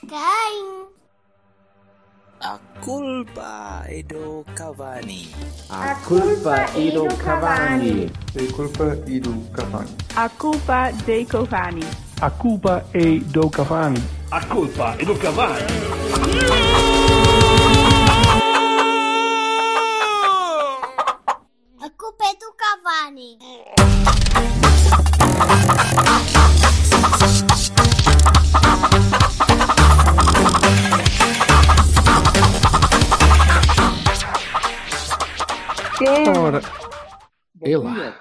Quem? A culpa è do Cavani. A culpa è do Cavani. A culpa è do Cavani. A culpa dei Cavani. A culpa è do Cavani. A culpa è do Cavani. A culpa é do Cavani. Ora, e lá.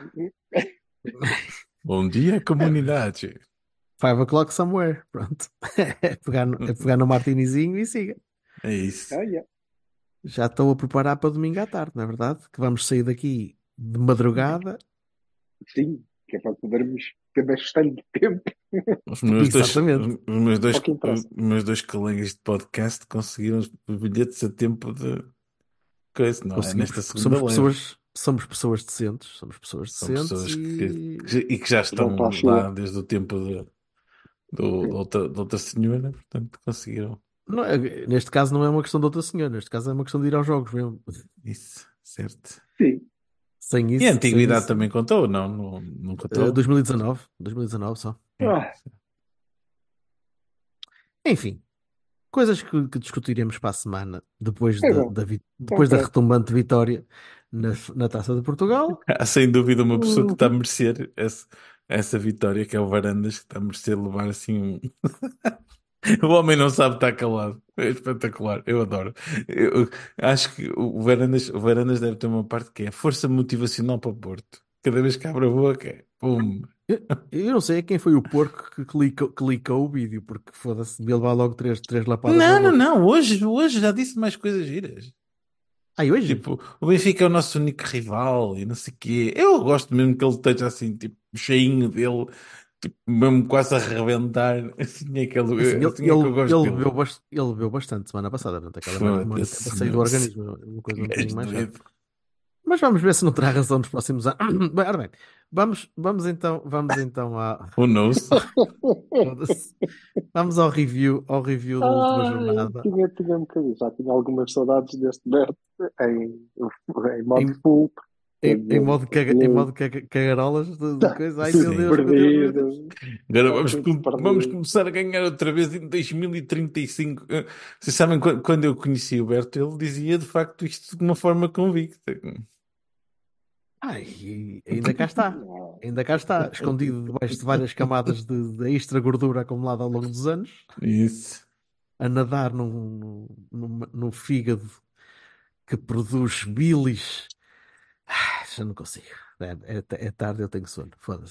Bom dia, comunidade. 5 o'clock somewhere. Pronto. É pegar no martinizinho e siga. É isso. Já estou a preparar para domingo à tarde, não é verdade? Que vamos sair daqui de madrugada. Sim, que é para podermos ter bastante tempo. Os meus Exatamente. meus dois colegas de podcast conseguiram os bilhetes a tempo de coisa, não é? Nesta segunda leva. Somos pessoas decentes. Somos pessoas São decentes pessoas e... que já estão lá desde o tempo de outra senhora, portanto conseguiram. Não é, neste caso não é uma questão de outra senhora, neste caso é uma questão de ir aos jogos mesmo. Isso, certo. Sim. Sem isso, E a antiguidade sem também contou, não contou? 2019 só. Enfim, coisas que discutiremos para a semana depois da retumbante vitória na Taça de Portugal. Há sem dúvida uma pessoa que está a merecer essa vitória, que é o Varandas, que está a merecer levar assim O homem não sabe estar calado. É espetacular, eu adoro. Eu acho que o Varandas deve ter uma parte que é força motivacional para o Porto. Cada vez que abre a boca, pum. Eu não sei quem foi o porco que clicou o vídeo, porque foda-se, ele vai logo três lapadas. Não. Hoje já disse mais coisas giras. Hoje? Tipo, o Benfica é o nosso único rival e não sei o quê. Eu gosto mesmo que ele esteja assim, tipo, cheinho dele, tipo, mesmo quase a rebentar. Assim é que eu gosto dele. Ele bebeu bastante semana passada, portanto, aquela memória para sair do organismo, uma coisa um bocadinho mais chata. Mas vamos ver se não terá razão nos próximos anos. Bem, ora bem, vamos então a... Who knows? Vamos ao review da última jornada. Tinha um bocadinho, já tinha algumas saudades deste Beto em modo full. Em modo cagarolas de coisa. Ai, meu Deus. Agora vamos começar a ganhar outra vez em 2035. Vocês sabem, quando eu conheci o Berto, ele dizia de facto isto de uma forma convicta. Ainda cá está, escondido debaixo de várias camadas de extra gordura acumulada ao longo dos anos. Isso. A nadar num fígado que produz bilis. Já não consigo. É tarde, eu tenho sono. Foda-se.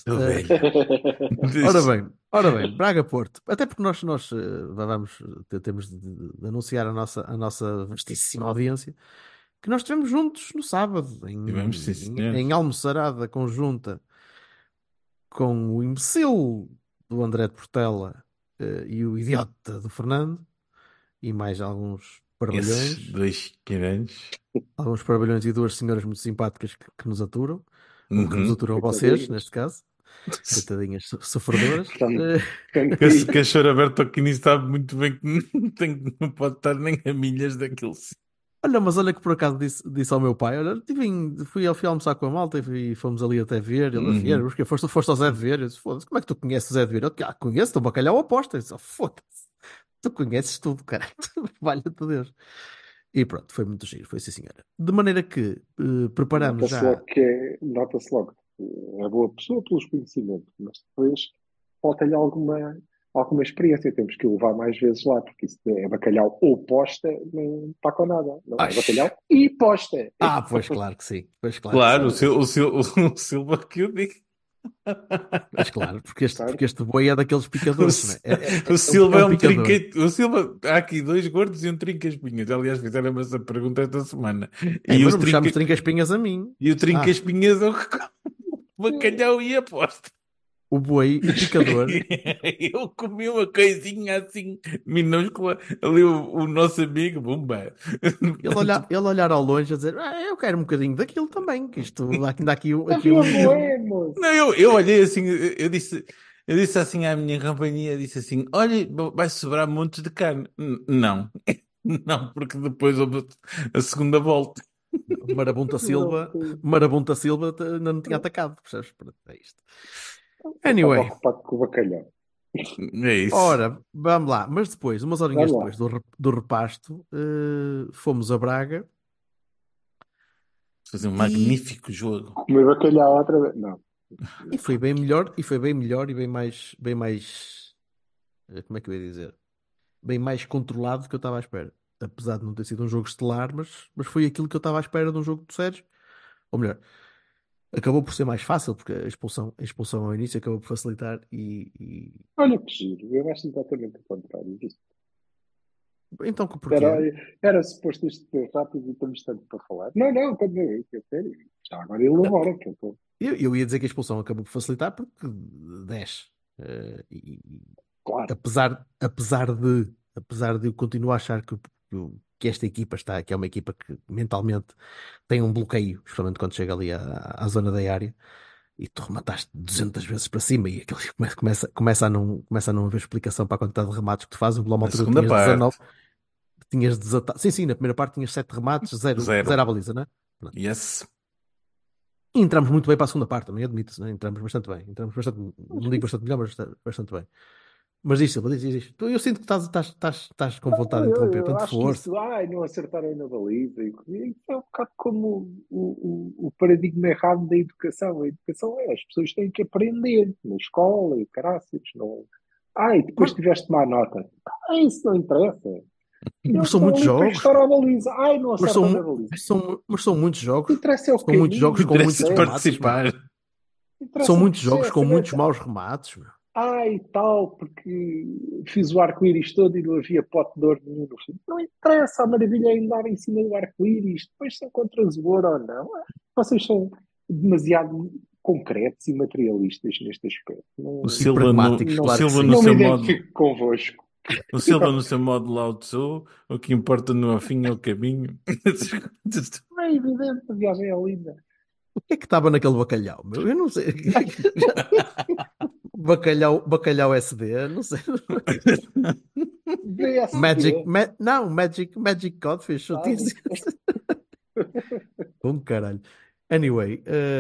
Ora bem, Braga-Porto. Até porque nós temos de anunciar a nossa vastíssima audiência que nós estivemos juntos no sábado em almoçarada conjunta com o imbecil do André de Portela e o idiota do Fernando e mais alguns parvalhões. Esses dois grandes. Alguns parvalhões e duas senhoras muito simpáticas que nos aturam. Que nos aturam a vocês, neste caso. Coitadinhas sofredoras. Que a Chora Berto aqui nem sabe muito bem que não pode estar nem a milhas daquilo. Olha que por acaso disse ao meu pai, olha, fui almoçar com a malta e fomos ali até ver. Ele porque foste ao Zé de Ver. Eu disse, foda-se, como é que tu conheces o Zé de Ver? Eu disse, conheço, estou bacalhau aposta. Eu disse, foda-se, tu conheces tudo, caralho. Valha-te Deus. E pronto, foi muito giro, foi sim senhora. De maneira que preparamos já... Nota-se logo que é boa pessoa pelos conhecimentos, mas depois falta-lhe alguma experiência. Temos que o levar mais vezes lá, porque isso é bacalhau ou posta, não está com nada. Não é bacalhau e posta. Pois claro que sim. Claro, o Silva que eu digo. Mas claro, porque este boi é daqueles picadores, não é? O Silva é um trinquete. O Silva, há aqui dois gordos e um trinca-espinhas. Aliás, fizeram-me essa pergunta esta semana. Mas não me chamas trinca-espinhas a mim. E o trinca-espinhas é o que come bacalhau e aposta. O boi e picador. Eu comi uma coisinha assim minúscula. Ali o nosso amigo, Bumba. Ele olhar ao longe a dizer, eu quero um bocadinho daquilo também. Que isto dá aqui um... Não, eu olhei assim, eu disse, Eu disse assim à minha companhia, disse assim, olha, vai sobrar montes de carne. Não, não, porque depois houve a segunda volta. Marabunta Silva, Não, Marabunta Silva ainda não tinha atacado, percebes? Pronto, é isto. eu estava Anyway, ocupado com o bacalhau. É isso. ora, vamos lá. Mas depois, umas horinhas Vamos lá. depois do repasto, fomos a Braga Fazer um e, magnífico jogo. Comer bacalhau outra vez. Não. e foi bem melhor, e bem mais, como é que eu ia dizer? Bem mais controlado do que eu estava à espera. Apesar de não ter sido um jogo estelar, mas foi aquilo que eu estava à espera de um jogo do Sérgio. Ou melhor, acabou por ser mais fácil, porque a expulsão ao início acabou por facilitar Olha que giro. Eu acho exatamente o contrário disso. Então, porquê? Era suposto isto ser rápido e estamos tanto para falar. Não, também é sério. Já agora ele agora, que eu estou. Eu ia dizer que a expulsão acabou por facilitar porque desce. Claro. Apesar de eu continuar a achar que esta equipa que é uma equipa que mentalmente tem um bloqueio, especialmente quando chega ali à zona da área, e tu remataste 200 vezes para cima e aquilo começa a não haver explicação para a quantidade de remates que tu fazes. Lá uma Na altura segunda tinhas parte. 19, tinhas desatado. Sim, na primeira parte tinhas 7 remates, 0 Zero. à baliza, não é? Pronto. Yes. E entramos muito bem para a segunda parte, também admito-se, não é? Entramos bastante bem. Não digo bastante melhor, mas bastante bem. Mas diz, Silva, diz. Eu sinto que estás com vontade de interromper, Eu tanto acho que força. isso, não acertaram na baliza. Isso é um bocado como o paradigma errado da educação. A educação as pessoas têm que aprender na escola e caraças. Não. E depois Mas, tiveste má nota. Isso não interessa. Eles mas são estão muitos ali para jogos, estocar a baliza. Não mas acertam na baliza. são muitos O que jogos. interessa é o São muitos jogos caminho. com muitos Interessa remates, meu. participar. São Interessa o muitos jogos processo. com muitos maus remates, meu. E tal, porque fiz o arco-íris todo e não havia pote de ouro nenhum no fim. Não interessa, a maravilha é andar em cima do arco-íris. Depois se encontras o ouro ou não. Vocês são demasiado concretos e materialistas neste aspecto. O Silva no Não me seu modo. identifico convosco. O Silva no seu modo Lao Tzu, o que importa no fim é o caminho. Não é evidente, a viagem é linda. O que é que estava naquele bacalhau, meu? Eu não sei. Bacalhau SD, não sei. VSD. Magic Codfish. Eu tinha caralho. Anyway,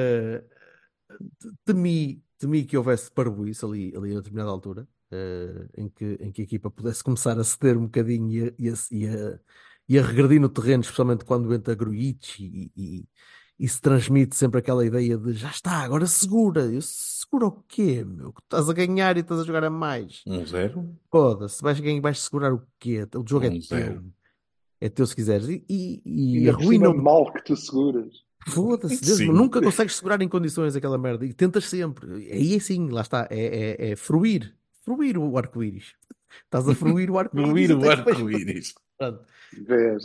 temi que houvesse parvoíce ali a determinada altura, em que a equipa pudesse começar a ceder um bocadinho e a regredir no terreno, especialmente quando entra Grujic e se transmite sempre aquela ideia de já está, agora segura. Eu segura o quê, meu? Que estás a ganhar e estás a jogar a mais. 1-0. Foda-se, vais segurar o quê? O jogo é teu. 1-0. É teu se quiseres. E Ainda por cima, arruina-me. mal que tu seguras. Foda-se, Deus, Sim. nunca consegues segurar em condições aquela merda. E tentas sempre. Aí sim, lá está. É fruir. Fruir o arco-íris. Estás a fruir o arco-íris. Fluir o até depois. arco-íris. Pronto. Vês.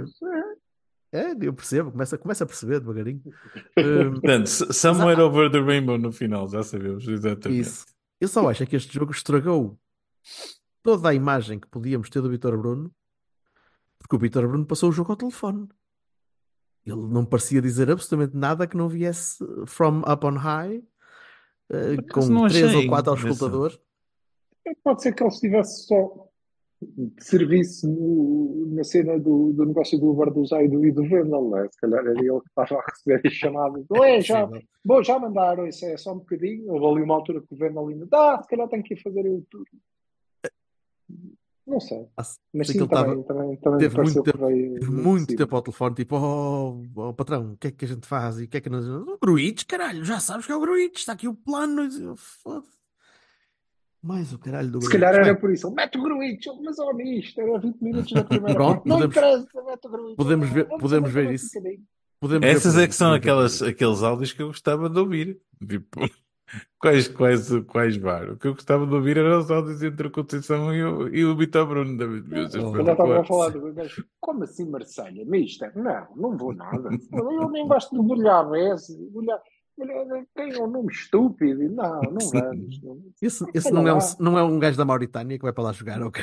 Eu percebo. Começa a perceber devagarinho. Portanto, somewhere over the rainbow no final, já sabemos exatamente. Isso. Eu só acho que este jogo estragou toda a imagem que podíamos ter do Vítor Bruno, porque o Vítor Bruno passou o jogo ao telefone. Ele não parecia dizer absolutamente nada que não viesse from up on high, com 3 ou 4 auscultadores. Pode ser que ele estivesse só de serviço na cena do negócio do Barduzai e do Vendel, não é? Se calhar era ele que estava a receber as chamadas. Já mandaram, isso é só um bocadinho. Houve ali uma altura que o Vendel ainda se calhar tenho que ir fazer eu tudo. Não sei. Mas sim, também Teve pareceu muito que veio tempo, muito tempo ao telefone, tipo, patrão, o que é que a gente faz? E o que é que nós... O Gruitch, caralho, já sabes que é o Gruitch, está aqui o plano. Foda-se. Mais o caralho do Se Gruitch. calhar era por isso. Mete o Gruitch, mas nisto, era 20 minutos da primeira Pronto, parte. Não interessa, mete o Gruitch. podemos ver isso. Essas é que são aqueles áudios que eu gostava de ouvir. Tipo, quais VAR? O que eu gostava de ouvir eram os áudios entre o Conceição e o Vítor Bruno. Eu já estava a falar do gajo. Como assim Marselha? Mister? Não vou nada. Eu nem gosto de bolhar vezes. Quem é um nome estúpido? Não vamos. Esse não é um gajo da Mauritânia que vai para lá jogar, ok?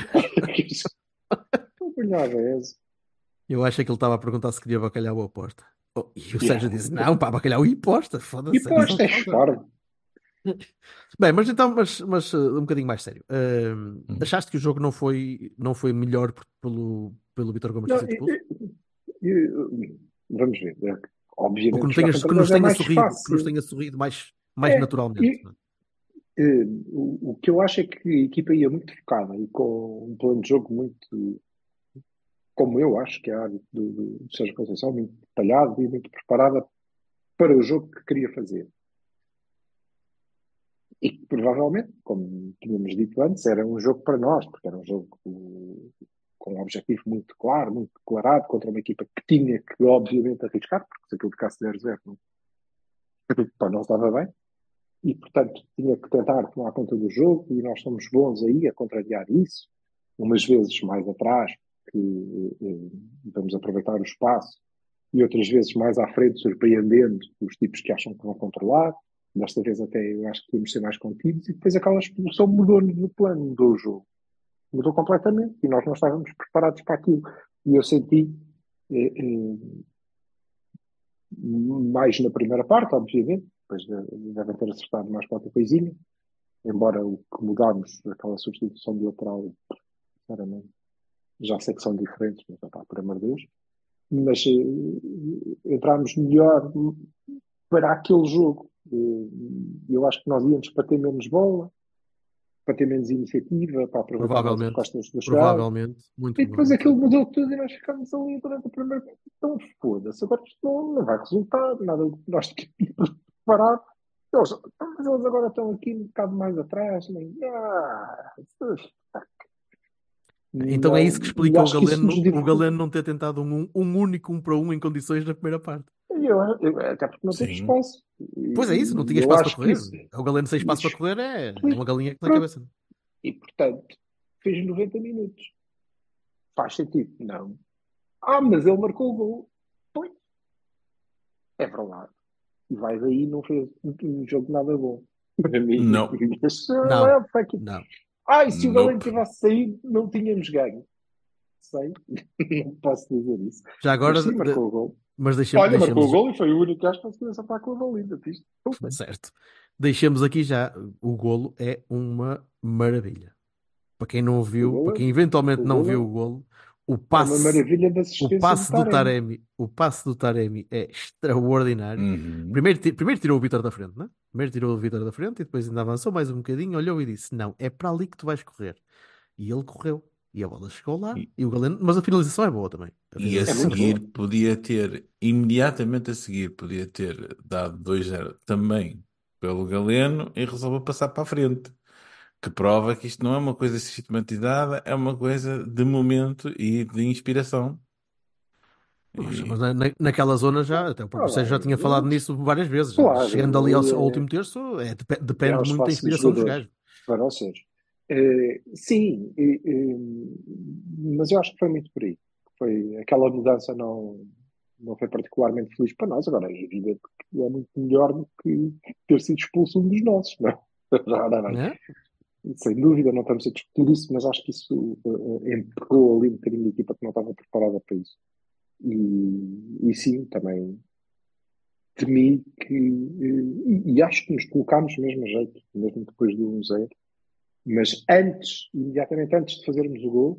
Bolhar vezes. Eu acho que ele estava a perguntar se queria bacalhau ou aposta. E o Sérgio disse: não, pá, bacalhau e aposta. Foda-se. E aposta é forte. Bem, mas então, um bocadinho mais sério. Achaste que o jogo não foi melhor pelo Vítor Gomes ter Não, sido expulso? vamos ver. Ou que, Obviamente, não jogar tenhas, contra que nos eles é tenha mais sorrido, que nos fácil. tenha sorrido mais É, naturalmente, e, não é? o que eu acho é que a equipa ia muito focada e com um plano de jogo muito, como eu acho que é a área do Sérgio Conceição, muito detalhado e muito preparada para o jogo que queria fazer. E que provavelmente, como tínhamos dito antes, era um jogo para nós, porque era um jogo com um objetivo muito claro, muito declarado, contra uma equipa que tinha que, obviamente, arriscar, porque se aquilo ficasse 0-0, para nós estava bem. E, portanto, tinha que tentar tomar conta do jogo e nós somos bons aí a contrariar isso, umas vezes mais atrás, que vamos aproveitar o espaço, e outras vezes mais à frente, surpreendendo os tipos que acham que vão controlar. Desta vez até eu acho que temos ser mais contidos, e depois aquela expulsão mudou-nos o plano, mudou o jogo. Mudou completamente, e nós não estávamos preparados para aquilo. E eu senti, mais na primeira parte, obviamente, depois devem ter acertado mais qualquer coisinha, embora o que mudámos, aquela substituição de lateral, sinceramente, já sei que são diferentes, mas por amor de Deus, mas entramos melhor para aquele jogo. Eu acho que nós íamos para ter menos bola, para ter menos iniciativa, para aproveitar mais as Provavelmente, costas do chão. provavelmente, muito E depois provavelmente, aquilo sim. mudou tudo e nós ficámos ali durante a primeira parte. Então foda-se, agora isto não vai resultar, nada do que nós tínhamos preparado. Mas eles agora estão aqui um bocado mais atrás. Então é isso que Não, e explica o acho que isso nos Galeno, o dificulta. Galeno não ter tentado um único 1-1 em condições na primeira parte. Até porque não teve Sim. espaço. Pois é isso, não E tinha eu espaço para acho que correr. isso O Galeno sem espaço para explica. correr é uma galinha que tem Pronto. cabeça. E portanto, fez 90 minutos. Faz sentido? Não. Mas ele marcou o gol. Pois, é verdade. E vai daí, não fez um jogo nada bom. Para mim, Não. Não, não. E se o Galeno Nope. tivesse saído, não tínhamos ganho. Sei, não posso dizer isso. Já agora, Mas sim, marcou o gol. mas Olha, marcou o deixemos, gol e foi o único gajo que conseguiu acertar com a valida. certo. Deixemos aqui já, o golo é uma maravilha. Para quem não O viu, para gol, quem eventualmente o não gol viu o golo, o é uma passe, maravilha de o assistência de passe do Taremi. Taremi, o passe do Taremi é extraordinário. Uhum. Primeiro tirou o Vítor da frente, né? Primeiro tirou o Vítor da frente e depois ainda avançou mais um bocadinho, olhou e disse: Não, é para ali que tu vais correr. E ele correu. E a bola chegou lá. E, E o Galeno, mas a finalização é boa também. A e a É finalização é muito boa. seguir boa. imediatamente a seguir, podia ter dado 2-0 também pelo Galeno e resolveu passar para a frente. Que prova que isto não é uma coisa sistematizada, é uma coisa de momento e de inspiração. Mas E, naquela zona já, até o próprio Sérgio já tinha falado nisso várias vezes. Chegando ali ao Claro, último terço, é o depende muito da espaço dos inspiração dos jogadores gajos. para vocês. Sim, mas eu acho que foi muito por aí. Foi, aquela mudança não foi particularmente feliz para nós. Agora, é evidente que é muito melhor do que ter sido expulso um dos nossos, não é? Ora bem, Né? sem dúvida, não estamos a discutir isso, mas acho que isso empurrou ali um bocadinho a equipa que não estava preparada para isso. E sim, também temi que. E acho que nos colocámos mesmo a jeito, mesmo depois do 1-0. Mas antes, imediatamente antes de fazermos o gol,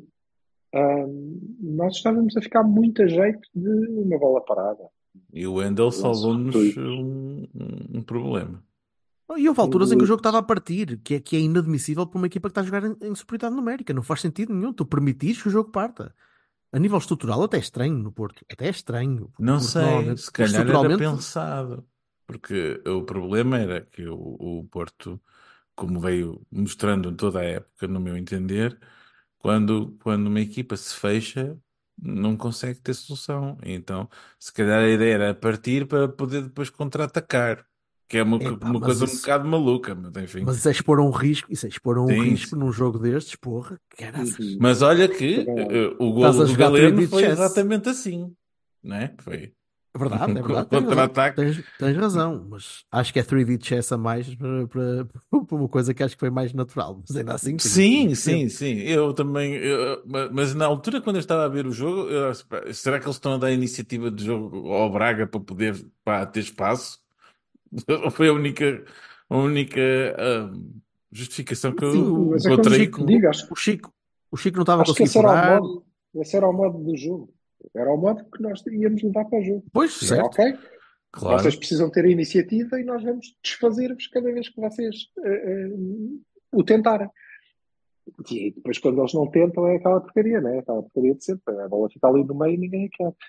nós estávamos a ficar muito a jeito de uma bola parada. e o Wendel Lance salvou-nos repetido. um problema. E houve alturas em que o jogo estava Muito. a partir, que é inadmissível para uma equipa que está a jogar em superioridade numérica. Não faz sentido nenhum. Tu permitires que o jogo parta. A nível estrutural, até é estranho no Porto. Até é estranho. Não Porque sei, normalmente, se calhar era estruturalmente, pensado, porque o problema era que o Porto, como veio mostrando toda a época, no meu entender, quando uma equipa se fecha, não consegue ter solução. Então, se calhar a ideia era partir para poder depois contra-atacar, que é epá, uma mas coisa um isso. bocado maluca, mas enfim. Mas isso é expor a um risco, isso é expor a um Sim, risco num sim. jogo destes, porra, caraças. Mas olha que Também acho. o Estás golo a do jogar Galeno 3D foi chess. exatamente assim, né? Foi É um verdade, tens razão. contra-ataque. Tens razão, mas acho que é 3D chess a mais para uma coisa que acho que foi mais natural. Mas ainda assim, Sim, percebo. sim, sim. Eu também. Mas na altura, quando eu estava a ver o jogo, eu disse, "Pá, será que eles estão a dar a iniciativa de jogo ao Braga para poder ter espaço?" Foi a única. a única justificação que Sim, eu mas é como encontrei. Chico, digo, acho, o Chico não estava a acho que conseguir furar. esse era o modo do jogo. Era o modo que nós íamos levar para o jogo. Pois, Dizer, certo. ok, vocês Claro. precisam ter a iniciativa e nós vamos desfazer-vos cada vez que vocês o tentarem. E depois, quando eles não tentam, é aquela porcaria, né? Aquela porcaria de sempre. A bola fica ali no meio e ninguém a quer.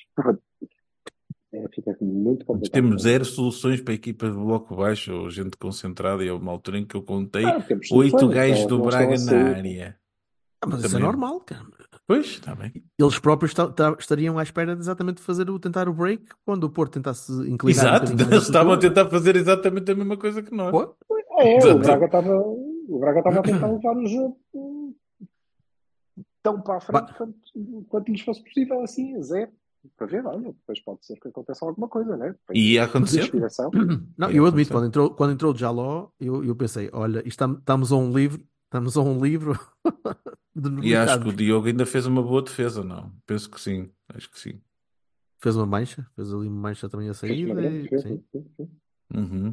Fica muito Nós complicado. temos zero soluções para equipas de bloco baixo ou gente concentrada. E houve uma altura em que eu contei Temos 8 soluções, gajos elas do não estão Braga a na sair. área. Mas isso é Também. normal, cara. Pois, está bem. Eles próprios estariam à espera de exatamente tentar o break quando o Porto tentasse inclinar um Exato, bocadinho mais eles a estavam a cultura. tentar fazer exatamente a mesma coisa que nós. Pô, O Braga Exato. estava a tentar levar o jogo tão para a frente Bah, quanto lhes fosse possível, assim, a zero. Para ver, olha, depois pode ser que aconteça alguma coisa, né? Depois E ia de acontecer. inspiração. não, Ia eu admito, acontecer. quando entrou o Jaló, eu pensei, olha, estamos a um livro de E acho que o mercados. Diogo ainda fez uma boa defesa, não? Penso que sim. Acho que sim. Fez uma mancha, fez ali uma mancha também a Fez uma saída grande e defesa. sim. Sim. Uhum.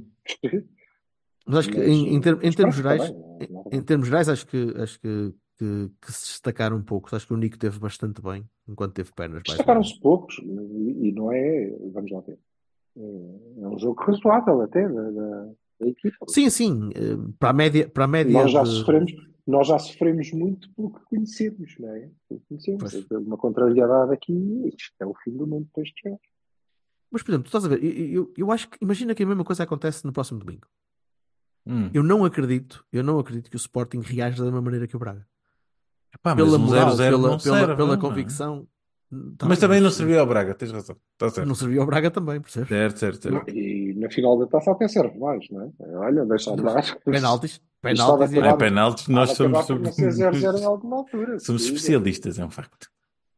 Mas acho que Mas, em mas termos pronto, está gerais, bem. Não, em termos gerais, acho que se destacaram um pouco. Acho que o Nico teve bastante bem enquanto teve pernas, mais uma vez. destacaram-se poucos e não é, vamos lá ver, é um jogo razoável até da equipa. Sim, sim, para a média Nós já de. sofremos, nós já sofremos muito pelo que conhecemos, não é? Pelo que conhecemos. Pois. Uma contrariedade aqui, isto é o fim do mundo para estes jogos. Mas, por exemplo, tu estás a ver, eu acho que, imagina que a mesma coisa acontece no próximo domingo. Hum. Eu não acredito que o Sporting reaja da mesma maneira que o Braga. Epá, mas Pela um moral, 0-0 não serve, pela não é? convicção. Tá Mas bem, também não serviu ao Braga, tens razão. Está mas não certo. serviu ao Braga também, percebes? Certo, certo, certo. E na final da taça até serve mais, não é? Olha, deixa andar. Penaltis, Isto há de penaltis e Ai, acabar, penaltis, há nós de somos, acabar por não ser 0-0 em alguma altura. somos Sim, especialistas, é um facto.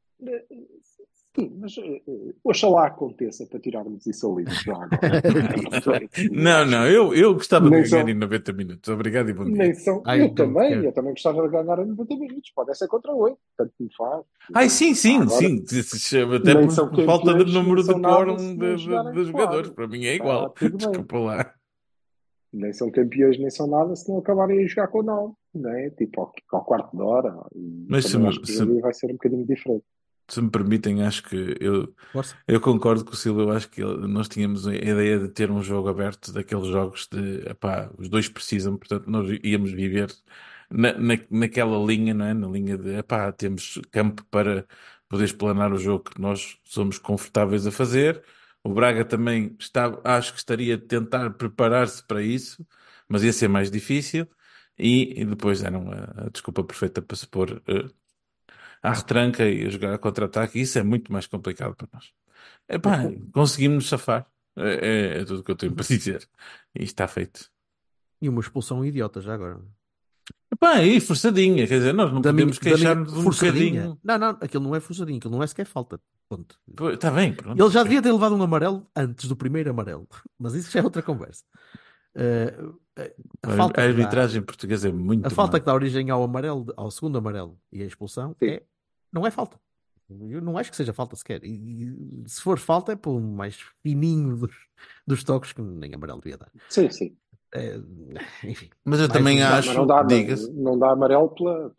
sim, mas oxalá aconteça para tirarmos isso ali já agora. Não, eu gostava de Nem ganhar em são, 90 minutos. Obrigado e bom dia. nem são. I don't care. Eu também gostava de ganhar em 90 minutos. Pode ser contra 8, tanto me faz. Ai, sim, sim, Agora, sim. Até nem por, são por falta de campeões, nem número de são nada quórum se não de jogarem, jogadores. claro. Para mim é Está igual. tudo bem. Desculpa lá. Nem são campeões, nem são nada se não acabarem a jogar com 9, não é? Tipo, ao quarto de hora. E Mas também acho que o jogo vai ser um bocadinho diferente. se me permitem, acho que Força. eu concordo com o Silvio. Eu acho que nós tínhamos a ideia de ter um jogo aberto daqueles jogos de, epá, os dois precisam, portanto, nós íamos viver naquela linha, não é? Na linha de, epá, temos campo para poder explanar o jogo que nós somos confortáveis a fazer. O Braga também acho que estaria a tentar preparar-se para isso, mas ia ser mais difícil. E depois deram a desculpa perfeita para se pôr à retranca e a jogar a contra-ataque. Isso é muito mais complicado para nós. Epá, conseguimos safar. É tudo o que eu tenho para dizer. E está feito. E uma expulsão idiota já agora. Epá, e forçadinha. Quer dizer, nós não podemos Da minha queixar-nos um forçadinha. bocadinho. Não, aquilo não é forçadinho, aquilo não é sequer falta. Ponto. Está bem, pronto. Ele já devia ter levado um amarelo antes do primeiro amarelo, mas isso já é outra conversa. Eh, a falta A que dá, arbitragem portuguesa é a muito falta má. que dá origem ao amarelo, ao segundo amarelo e à expulsão Sim. não é falta. Eu não acho que seja falta sequer. E se for falta é por um mais fininho dos toques que nem amarelo devia dar. Sim, sim. Enfim. Mas eu mais também um- Mas não acho, dá, diga-se, não dá amarelo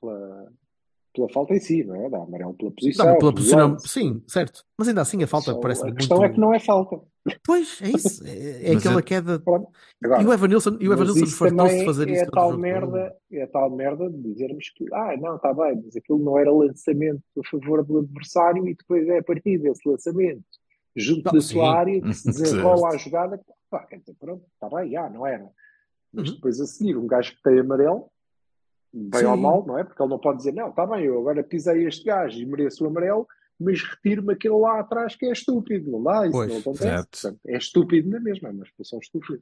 pela falta em si, não é? Dá amarelo pela Dá posição, pela pelo posição, lance. sim, certo. Mas ainda assim a falta A parece-me questão é que muito. não é falta. Pois, é isso. É mas aquela eu, queda. Pronto. E o Agora, Evanilson mas isso fartou-se de também fazer isso durante o jogo todo. é a tal merda de dizermos que, não, está bem, mas aquilo não era lançamento a favor do adversário e depois é a partir desse lançamento junto Não, da sua sim. área que se desenrola a certo. jogada. Pá, quer dizer, pronto, está bem, não era. Mas Uhum. depois a seguir, um gajo que tem amarelo, bem ou Sim. mal, não é? Porque ele não pode dizer, não, está bem, eu agora pisei este gajo e mereço o amarelo, mas retiro-me aquele lá atrás que é estúpido. Não dá, isso não Pois, acontece. Certo. Portanto, é estúpido na mesma, é uma expressão estúpida.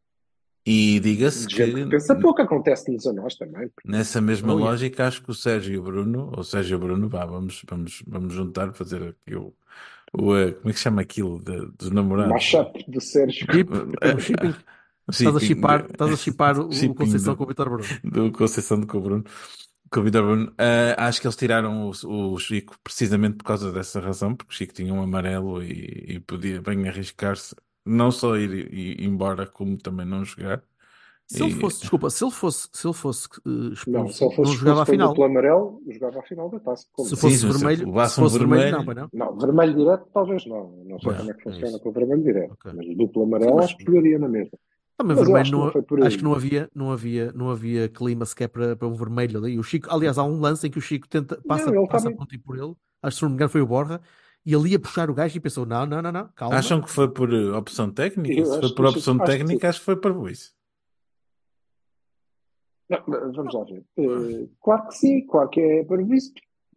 E diga-se De gente que que pensa pouco, acontece-nos a nós também. nessa mesma Oh, yeah. lógica, acho que o Sérgio e o Bruno, ou Sérgio e o Bruno, vamos juntar, fazer aqui como é que se chama aquilo dos namorados? Mashup do Sérgio. Temos shipping. Shipping, Estás a shippar o shipping Conceição com o Vitor Bruno. do Conceição de Cobrun. Com o Vitor Bruno. Acho que eles tiraram o Chico precisamente por causa dessa razão, porque o Chico tinha um amarelo e podia bem arriscar-se, não só ir embora, como também não jogar. Se ele E, fosse, desculpa, Não, expulso, se ele não fosse jogava expulso a pelo final. duplo amarelo, jogava a final da taça. Como Se não? sim, fosse se vermelho, levasse se um fosse vermelho, não, vermelho, pois não. Não, vermelho direto talvez não. Não sei Pois, como é que é funciona isso. com o vermelho direto. Ok. Mas o duplo Sim, amarelo acho que pegaria na mesma. também Mas eu vermelho acho que não foi por acho que aí. não havia clima sequer para um vermelho ali. O Chico, aliás, há um lance em que o Chico Não, passa, ele passa a também. ponta por ele, acho que se não me engano foi o Borja, e ele ia puxar o gajo e pensou: não, não, não, não, calma. acham que foi por opção técnica? Eu Se foi acho, por opção acho que sim. técnica, acho que foi para isso. Não, mas vamos lá ver. Claro que sim, claro que é para isso.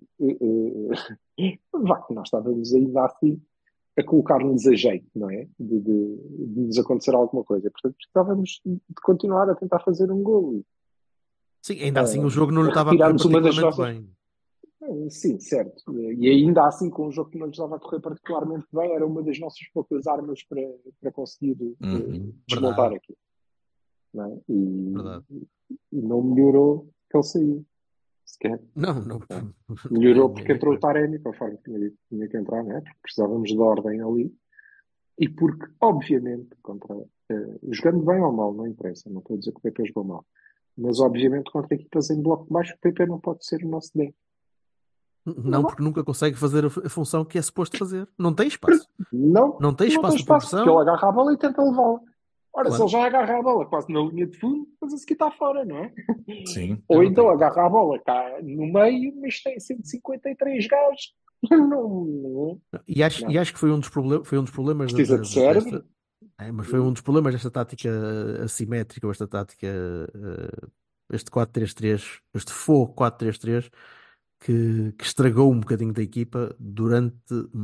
Vá, que nós estávamos ainda assim a colocar-nos a jeito, não é? De nos acontecer alguma coisa. Portanto, estávamos de continuar a tentar fazer um golo. Sim, ainda assim o jogo não lhe estava a correr Retiramos uma das particularmente nossas. bem. Sim, certo. E ainda assim, com um jogo que não nos estava a correr particularmente bem, era uma das nossas poucas armas para conseguir desmontar Verdade, aqui. Não é? E verdade. não melhorou que ele saiu, sequer. Não, não, Não é? nem, Melhorou nem, porque nem entrou o perto. Taremi, conforme tinha dito, tinha que entrar, não é? Porque precisávamos de ordem ali. E porque, obviamente, jogando bem ou mal, não interessa, não estou a dizer que o PP jogou mal, mas obviamente contra equipas em bloco de baixo, o PP não pode ser o nosso 10. Não Não, dá. porque nunca consegue fazer a função que é suposto fazer. Não tem espaço. Não, Não tem não tem espaço de espaço, porque ele progressão. agarra a bola e tenta levá-la. Ora, se ele Claro. já agarra a bola quase na linha de fundo, mas a seguir está fora, não é? Sim. Eu Ou não tenho então hipótese. agarra a bola, está no meio, mas tem 153 gajos. Não, não, E não. acho que foi um dos problemas Precisa de desta. cérebro. Mas foi um dos problemas desta tática assimétrica, ou esta tática, este 4-3-3, este fogo 4-3-3, que estragou um bocadinho da equipa durante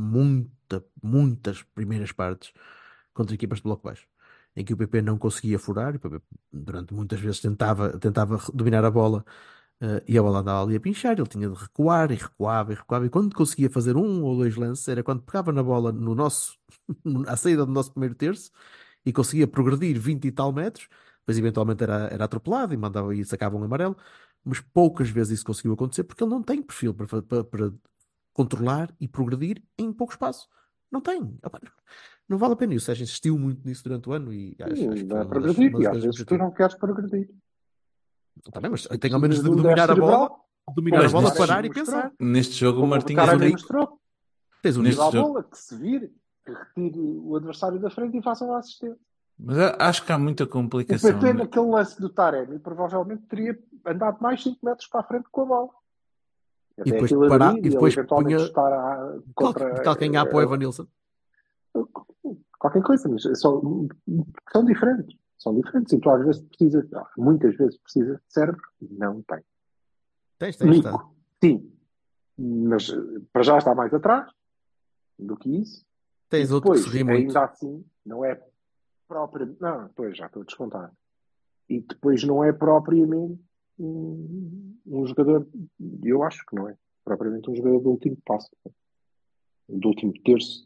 muitas primeiras partes contra equipas de bloco baixo, em que o PP não conseguia furar, e o PP durante muitas vezes tentava dominar a bola, e a bola andava ali a pinchar, ele tinha de recuar e recuava e recuava, e quando conseguia fazer um ou dois lances, era quando pegava na bola no nosso, à saída do nosso primeiro terço, e conseguia progredir 20 e tal metros, depois eventualmente era atropelado e mandava e sacava um amarelo, mas poucas vezes isso conseguiu acontecer porque ele não tem perfil para controlar e progredir em pouco espaço. Não tem. Opa, não vale a pena. E o Sérgio insistiu muito nisso durante o ano e acho que Não foi é uma das, progredir. uma E das às coisas vezes tu positivas. não queres progredir. Tá bem, mas Tu tem ao menos precisas de de um 10 dominar a bola, cerebral, Mas parar e neste, pensar. neste jogo o como o Martinha Taremi até. mostrou. Tens o Tira Neste a Nico. jogo. bola, que se vire, que retire o adversário da frente e faça uma assistência. Mas acho que há muita O complicação. PP naquele lance do Taremi provavelmente teria andado mais 5 metros para a frente com a bola. E Até depois aquilo parar, abrir e e ele depois eventualmente punha estar contra de calcanhar para o Evanilson. qualquer coisa, mas são diferentes. São diferentes. E tu às vezes precisas, muitas vezes precisas de cérebro. Não tem. Tens, está. Nico, sim. Mas para já está mais atrás do que isso. E Tens outro que se depois, ri muito. ainda assim, não é próprio. Não, depois já estou a descontar. E depois não é propriamente um jogador, eu acho que não é propriamente um jogador do último passo, do último terço,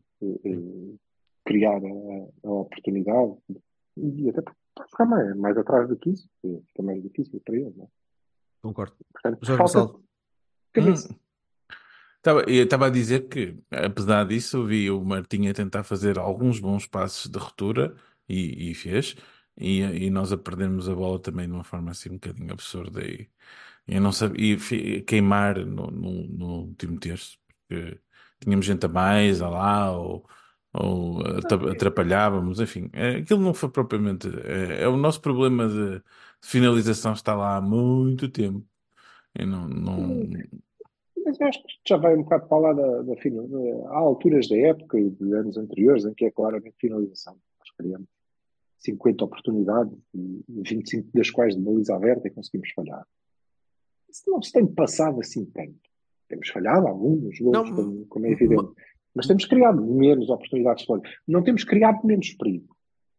de criar a oportunidade e até para ficar mais atrás do que isso, fica mais difícil para ele, não é? Concordo. Portanto, Jorge falta de Vassal. cabeça. Eu estava a dizer que, apesar disso, vi o Martinha tentar fazer alguns bons passos de ruptura e fez, e nós a perdermos a bola também de uma forma assim um bocadinho absurda e eu não sabia, queimar no último terço, porque tínhamos gente a mais, a lá, ou atrapalhávamos, enfim, aquilo não foi propriamente, é o nosso problema de finalização está lá há muito tempo. Eu não. Mas eu acho que isto já vai um bocado para lá da final. Há alturas da época e de anos anteriores em que é claramente finalização. Nós criamos 50 oportunidades e 25 das quais de baliza aberta e conseguimos falhar. Isso não se tem passado assim tanto. Temos falhado alguns gols, Não, como é evidente. Mas temos criado menos oportunidades de falha. Não temos criado menos perigo.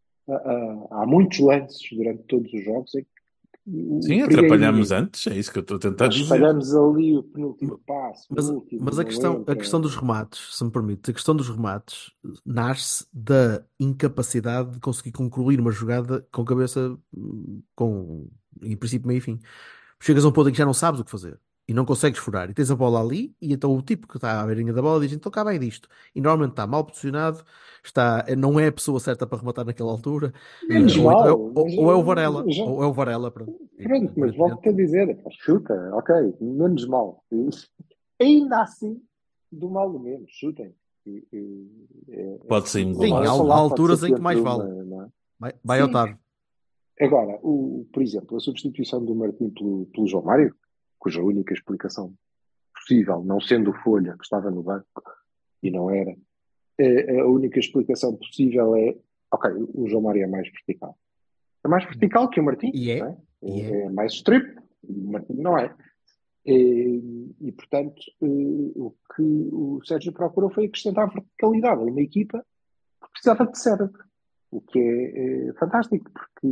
Há muitos lances durante todos os jogos em que o Sim, perigo é atrapalhamos iminente. antes, é isso que eu estou a tentar Mas dizer. falhamos ali o penúltimo passo, o mas, último, mas não a entra. questão dos remates, se me permite, a questão dos remates nasce da incapacidade de conseguir concluir uma jogada com cabeça, em princípio, meio e fim. Chegas a um ponto em que já não sabes o que fazer. e não consegues furar, e tens a bola ali, e então o tipo que está à beirinha da bola diz, então cá vai disto. E normalmente está mal posicionado, não é a pessoa certa para rematar naquela altura, Menos ou, então mal, mas ou é o Varela, já, ou é o Varela, pronto. pronto, mas volto-te a Aparentemente. dizer, pá, chuta, ok, menos mal. Ainda assim, do mal do menos, chutem. Pode ser um Sim, há, Essa golaço, não lá é? pode ser alturas em que sempre mais uma, vale. não é? Vai Sim. Otávio. Agora, por exemplo, a substituição do Martim pelo João Mário, cuja única explicação possível, não sendo o Folha, que estava no banco e não era, a única explicação possível é, ok, o João Mário é mais vertical. É mais vertical que o Martim, E não é, é? e é. É mais strip, o Martim não é. E, portanto, o que o Sérgio procurou foi acrescentar verticalidade a uma equipa que precisava de cérebro, o que é fantástico, porque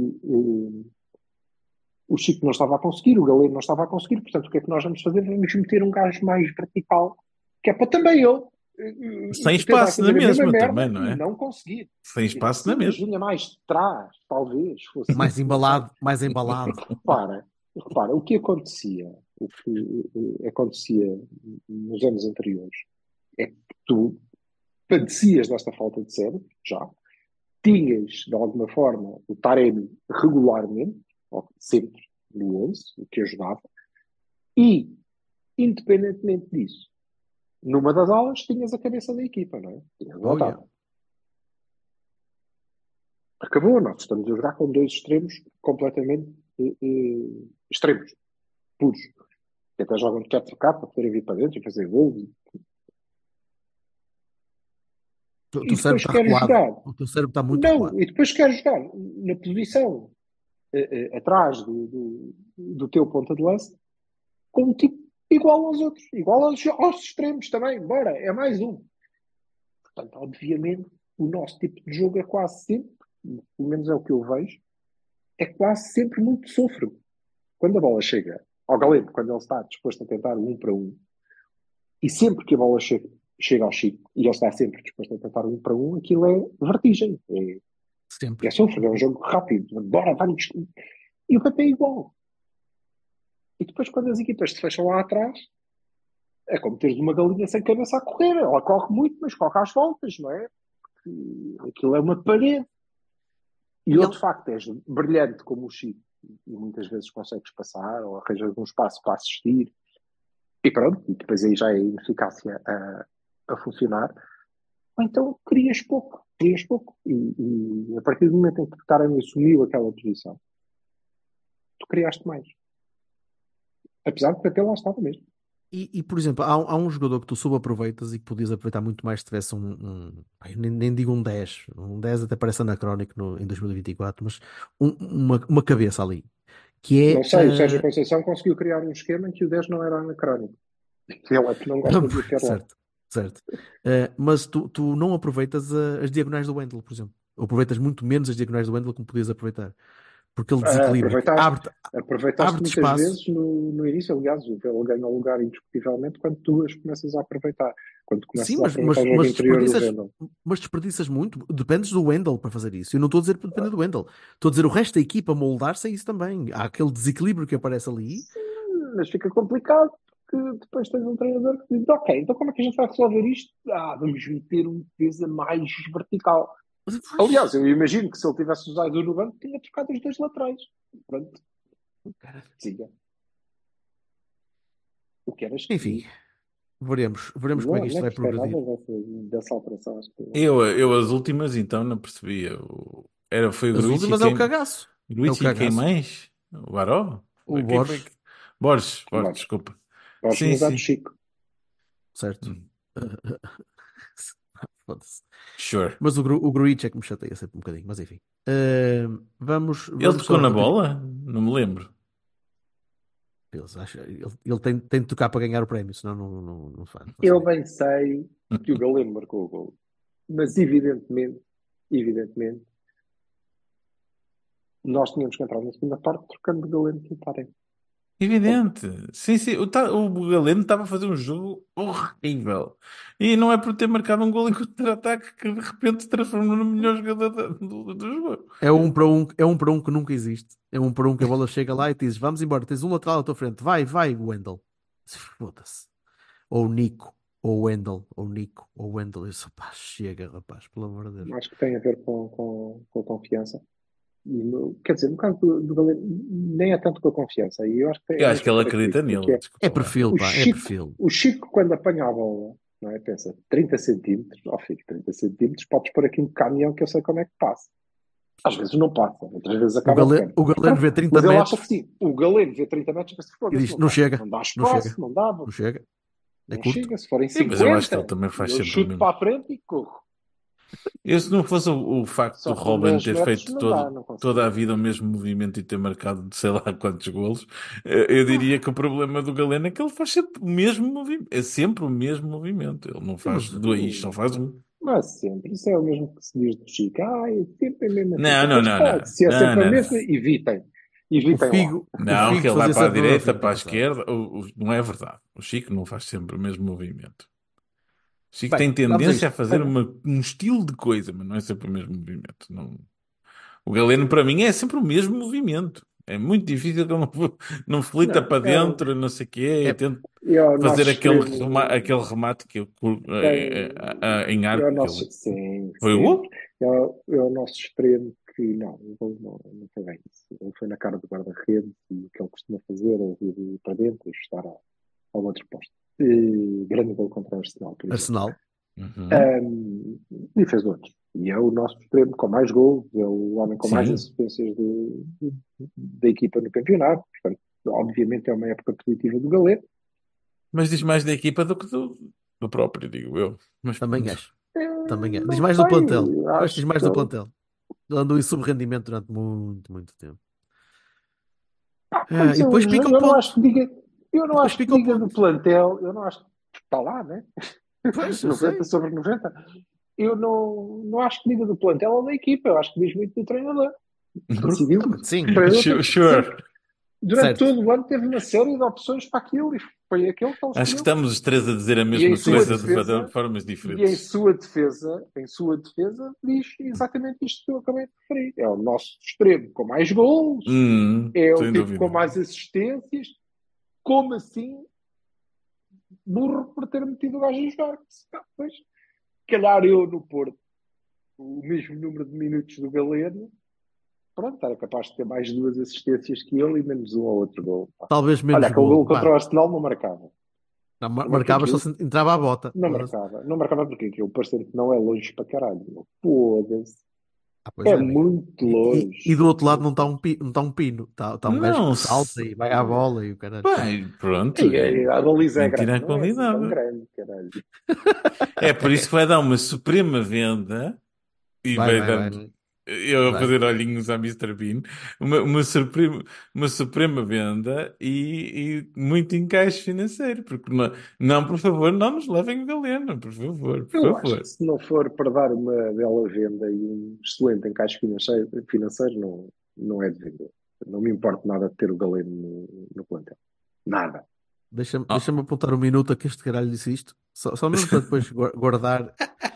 o Chico não estava a conseguir, o Galeno não estava a conseguir, portanto, o que é que nós vamos fazer? Vamos meter um gajo mais vertical, que é para também eu Sem tentar espaço na fazer a mesma mesma merda também, não e é? não conseguir. Sem espaço na Sim, mas mesma. vinha mais de trás, talvez, fosse Mais isso, não sei. embalado, mais É embalado. que repara, o que acontecia, acontecia nos anos anteriores, é que tu padecias desta falta de cérebro, já, tinhas, de alguma forma, o Taremi regularmente, ou sempre no 11, o que ajudava, e, independentemente disso, numa das aulas tinhas a cabeça da equipa, não é? Tinhas o Oh, yeah. Otávio. Acabou, nós estamos a jogar com dois extremos completamente extremos, puros. Que até jogam de 4x para poderem vir para dentro e fazer gols. O teu E cérebro depois está querem recuado. jogar. O teu cérebro está muito recuado. Não, e depois querem jogar na posição atrás do teu ponta de lança com um tipo igual aos outros, igual aos extremos também. Bora, é mais um. Portanto, obviamente, o nosso tipo de jogo é quase sempre, pelo menos é o que eu vejo, é quase sempre muito sofro. Quando a bola chega ao Galeno, quando ele está disposto a tentar um para um, e sempre que a bola chega ao Chico, e ele está sempre disposto a tentar um para um, aquilo é vertigem. Sempre. É sofro, é um jogo rápido. Bora, vamos. E o PP é igual. E depois, quando as equipas se fecham lá atrás, é como teres uma galinha sem cabeça a correr. Ela corre muito, mas corre às voltas, não é? Porque aquilo é uma parede. E outro facto, és brilhante como o Chico, e muitas vezes consegues passar, ou arranjas um espaço para assistir, e pronto, e depois aí já é a ineficácia a funcionar. Ou então crias pouco. E a partir do momento em que o Taremi assumiu aquela posição, tu criaste mais. Apesar de até lá estava mesmo. Por exemplo, há um jogador que tu subaproveitas e que podias aproveitar muito mais se tivesse eu nem digo um 10. Um 10 até parece anacrónico em 2024, mas uma cabeça ali. Que Não sei, o Sérgio é. Conceição conseguiu criar um esquema em que o 10 não era anacrónico. Ele é que não gosta de ter lá. Certo, certo. Mas tu não aproveitas as diagonais do Wendel, por exemplo. Ou aproveitas muito menos as diagonais do Wendel como podias aproveitar. Porque ele desequilibra-te, Aproveitaste abre-te muitas espaço. vezes no início, aliás, ele ganha o lugar indiscutivelmente quando tu as começas a aproveitar. Quando Sim, começas a aproveitar o jogo interior do Vendel. mas desperdiças muito. Dependes do Wendel para fazer isso. Eu não estou a dizer para depender do Wendel. Estou a dizer o resto da equipa moldar-se a isso também. Há aquele desequilíbrio que aparece ali. Mas fica complicado porque depois tens um treinador que diz: Ok, então como é que a gente vai resolver isto? Vamos meter um defesa mais vertical. Aliás, eu imagino que se ele tivesse usado no banco, tinha trocado os dois laterais. Pronto. Siga. O que era Enfim, veremos como é que isto não vai gostei nada progredir. dessa alteração. Acho que Eu as últimas então não percebia. Foi o As Gruitch e últimas é o quem, cagaço. É o Gruitch e quem cagaço. mais? O Baró? O Quem foi? Borges, Borges, Mas, desculpa. Borges Sim, no lugar sim. de Chico. certo. Hum, Foda-se. Sure. Mas o Gruitch é que me chateia sempre um bocadinho. Mas enfim. Vamos Ele tocou só na repetir. bola? Não me lembro. Ele tem de tocar para ganhar o prémio, senão não faz. Não Eu sei. bem sei que o Galeno marcou o gol. Mas evidentemente, nós tínhamos que entrar na segunda parte trocando de Galeno e Taremi. Evidente. Sim, sim. O Galeno estava a fazer um jogo horrível. E não é por ter marcado um gol em contra-ataque que de repente se transformou no melhor jogador do jogo. É um para um que nunca existe. É um para um que a bola chega lá e te diz: Vamos embora, tens um lateral à tua frente, vai, Wendel. Foda-se. Ou o Nico, ou o Wendell, ou o Nico, ou o Wendell. Eu só, pá, chega, rapaz, pelo amor de Deus. Acho que tem a ver com a confiança. Quer dizer, no caso do Galeno, nem é tanto com a confiança. E eu acho que Eu é acho que ele mesmo acredita característico, nele. É Desculpa lá. perfil, o pá, é Chico, perfil. o Chico, quando apanha a bola, não é? Pensa, 30 centímetros, ó filho, 30 centímetros, podes pôr aqui um caminhão que eu sei como é que passa. Às vezes não passa, outras vezes acaba ficando. O Galeno vê 30 Mas ele acha metros que sim. O Galeno vê 30 metros e pensa, e foda-se, diz: não não dá. chega, Não dá não espaço, chega, não dá. não chega. É Não curto. chega. Se forem Sim, mas eu acho que ele 50, também faz eu sempre o chuto mesmo. para a frente e corro. Eu, se não fosse o facto Só do com Robin 10 ter metros feito não dá, não toda a consigo. vida o mesmo movimento e ter marcado de sei lá quantos golos, eu diria que o problema do Galeno é que ele faz sempre o mesmo movimento. É sempre o mesmo movimento. Ele não Sim, mas faz dois, só faz um. Mas sempre. Isso é o mesmo que se diz do Chico. É sempre a mesma coisa. Não, não, Pois não, pá, não. se é Não, sempre a não, mesma, não. evitem. o Evitem lá. Não, que Figo ele vai fazia para a sempre a mesma direita, finta para a passada. esquerda. Não é verdade. O Chico não faz sempre o mesmo movimento. O Chico Bem, tem vamos a tendência a isto. fazer um estilo de coisa, mas não é sempre o mesmo movimento. Não. O Galeno, para mim, é sempre o mesmo movimento. É muito difícil que ele não flita Não, para dentro, não sei o quê, e É, tente é o nosso fazer extremo. aquele remate que eu, em É o arco que nosso. ele Sim, foi o sempre. gol. É o nosso extremo que não, não foi bem isso. Ele foi na cara do guarda-redes e o que ele costuma fazer é vir para dentro e ajustar ao outro posto. Grande gol contra o Arsenal, por exemplo. Arsenal. Uhum. E fez outros. E é o nosso extremo com mais gols, é o homem com mais Sim, assistências da equipa no campeonato. Portanto, obviamente é uma época positiva do Galeno. mas diz mais da equipa do que do próprio, digo eu. Mas Também acho. Também acho. Diz Não mais do plantel. sei, Eu acho que diz acho mais que do plantel. Andou em sub-rendimento durante muito, muito tempo. pois E depois pica o eu não acho ponto. que diga, eu não Depois acho que pica o diga do ponto. plantel, eu não acho que está lá, né? Pois, eu 90 sei. sobre 90. Eu não acho que diga do plantel ou da equipa, eu acho que diz muito do treinador. Decidiu. O Sim, treinador sempre, sure. durante certo. todo o ano teve uma série de opções para aquilo e foi aquele que ele Acho que escolheu. estamos os três a dizer a E em mesma sua coisa de defesa, formas e em diferentes. sua defesa, diz exatamente isto que eu acabei de referir. É o nosso extremo com mais gols, é o Sem tipo com dúvida. mais assistências. Como assim, burro por ter metido o gajo a jogar? Pois, calhar eu no Porto, o mesmo número de minutos do Galeno, pronto, era capaz de ter mais duas assistências que ele e menos um ou outro gol. Talvez Olha, menos aquele gol golo. contra o Pá, Arsenal não marcava. não, Não marca marcava só aquilo. se entrava a bota. Não Foda-se. marcava. Não marcava porque aquilo parecendo que não é longe para caralho. Meu. Foda-se. Pois É é, amigo. muito E longe. do outro lado não está um pino. Está um gajo Não, que salta e vai à bola e o caralho. pai, pronto. A baliza é Mentira grande. a Não é assim tão qualidade. grande, caralho. É por isso que vai dar uma suprema venda e Vai, vai vai, dar. vai. Eu a Vai. fazer olhinhos à Mr. Bean, uma suprema venda e muito encaixe financeiro, porque não, por favor, não nos levem o Galeno, por favor, por Eu acho que favor. se não for para dar uma bela venda e um excelente encaixe financeiro não é de vender. Não me importa nada de ter o Galeno no plantel. Nada. Ah, Deixa-me apontar um minuto a que este caralho disse isto. Só mesmo para depois guardar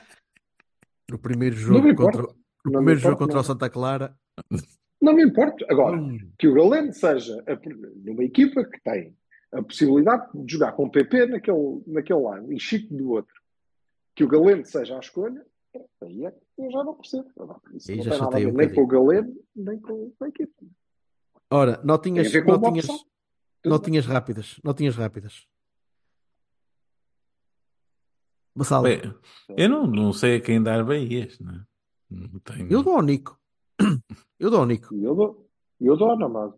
no primeiro Não me jogo contra, importa. Não me importa o nada. Santa Clara. Não me importa. Agora, Hum, que o Galeno seja numa equipa que tem a possibilidade de jogar com o PP naquele lado e Chico do outro, que o Galeno seja a escolha, aí é que eu já não percebo. Isso aí não já tem nada a chatei um ver nem com o bocadinho. Galeno, nem com a equipa. Ora, Tem a ver com uma opção. Tudo bem. notinhas rápidas. Notinhas rápidas. Vassalo, bem, eu não sei a quem dar Bahias, né? Não eu tenho. dou ao Nico. Eu dou ao Nico. E eu dou a namado.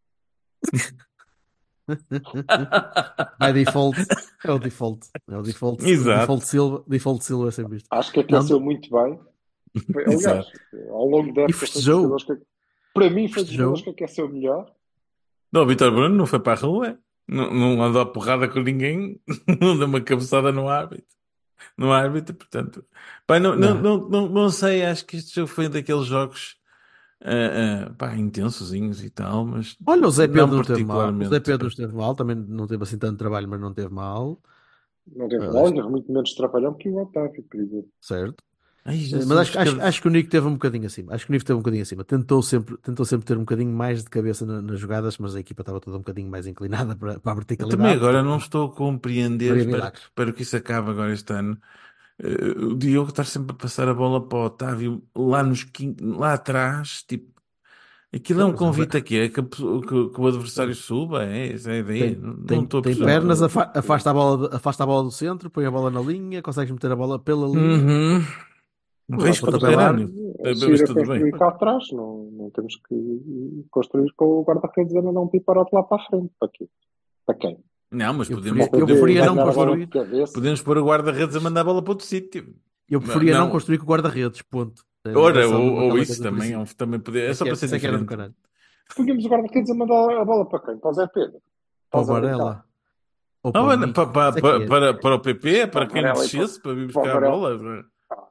By default. É o default. É o default. Exato, Default Silva é sempre isto. Acho que Não, aqueceu muito bem. Aliás, exato. ao longo da e época foi dos jogadores festejou. para mim foi dos jogadores Festejou. que aqueceu melhor. Não, o Vitor Bruno não foi para a rua, não andou a porrada com ninguém, não deu uma cabeçada no árbitro. No árbitro, portanto. Pá, Não. não sei, acho que este jogo foi daqueles jogos pá, intensozinhos e tal, mas Olha, o Zé não Pedro não teve mal. O Zé particularmente. Pedro não esteve mal. Também não teve assim tanto trabalho, mas não teve mal. Não teve Ah, mal, teve muito menos trapalhão que o Otávio, por exemplo. certo. Ai, Mas acho que o Nico teve um bocadinho acima. Acho que o Nico teve um bocadinho acima. Tentou sempre ter um bocadinho mais de cabeça nas jogadas, mas a equipa estava toda um bocadinho mais inclinada para a Eu verticalidade. também agora não estou a compreender, Maria Milagres. espero que isso acabe agora este ano. O Diogo está sempre a passar a bola para o Otávio lá atrás, tipo, aquilo é um convite aqui, é que o adversário suba, essa é a ideia. Não estou a Tem perceber. pernas, afasta a bola do centro, põe a bola na linha, consegues meter a bola pela linha. Uhum. Não Risco dá do para tabelar. caralho. Se ir a Tudo bem. construir cá atrás, não temos que construir com o guarda-redes a mandar um piparote lá para a frente. Para quê? Para quem? Não, mas Eu podemos preferia não ganhar a bola construir. de cabeça. Podemos pôr o guarda-redes a mandar a bola para outro sítio. Eu preferia não construir com o guarda-redes, ponto. Ora, Essa é ou aquela isso coisa do também, princípio. também poder, é só para ser Isso é que era do diferente. caralho. Punhamos o guarda-redes a mandar a bola para quem? Para o Zé Pedro? Para o Estás a brincar? Varela. Ou para o Nico. Para o PP, para quem Varela e descesse, para vir para o buscar a Varela. bola.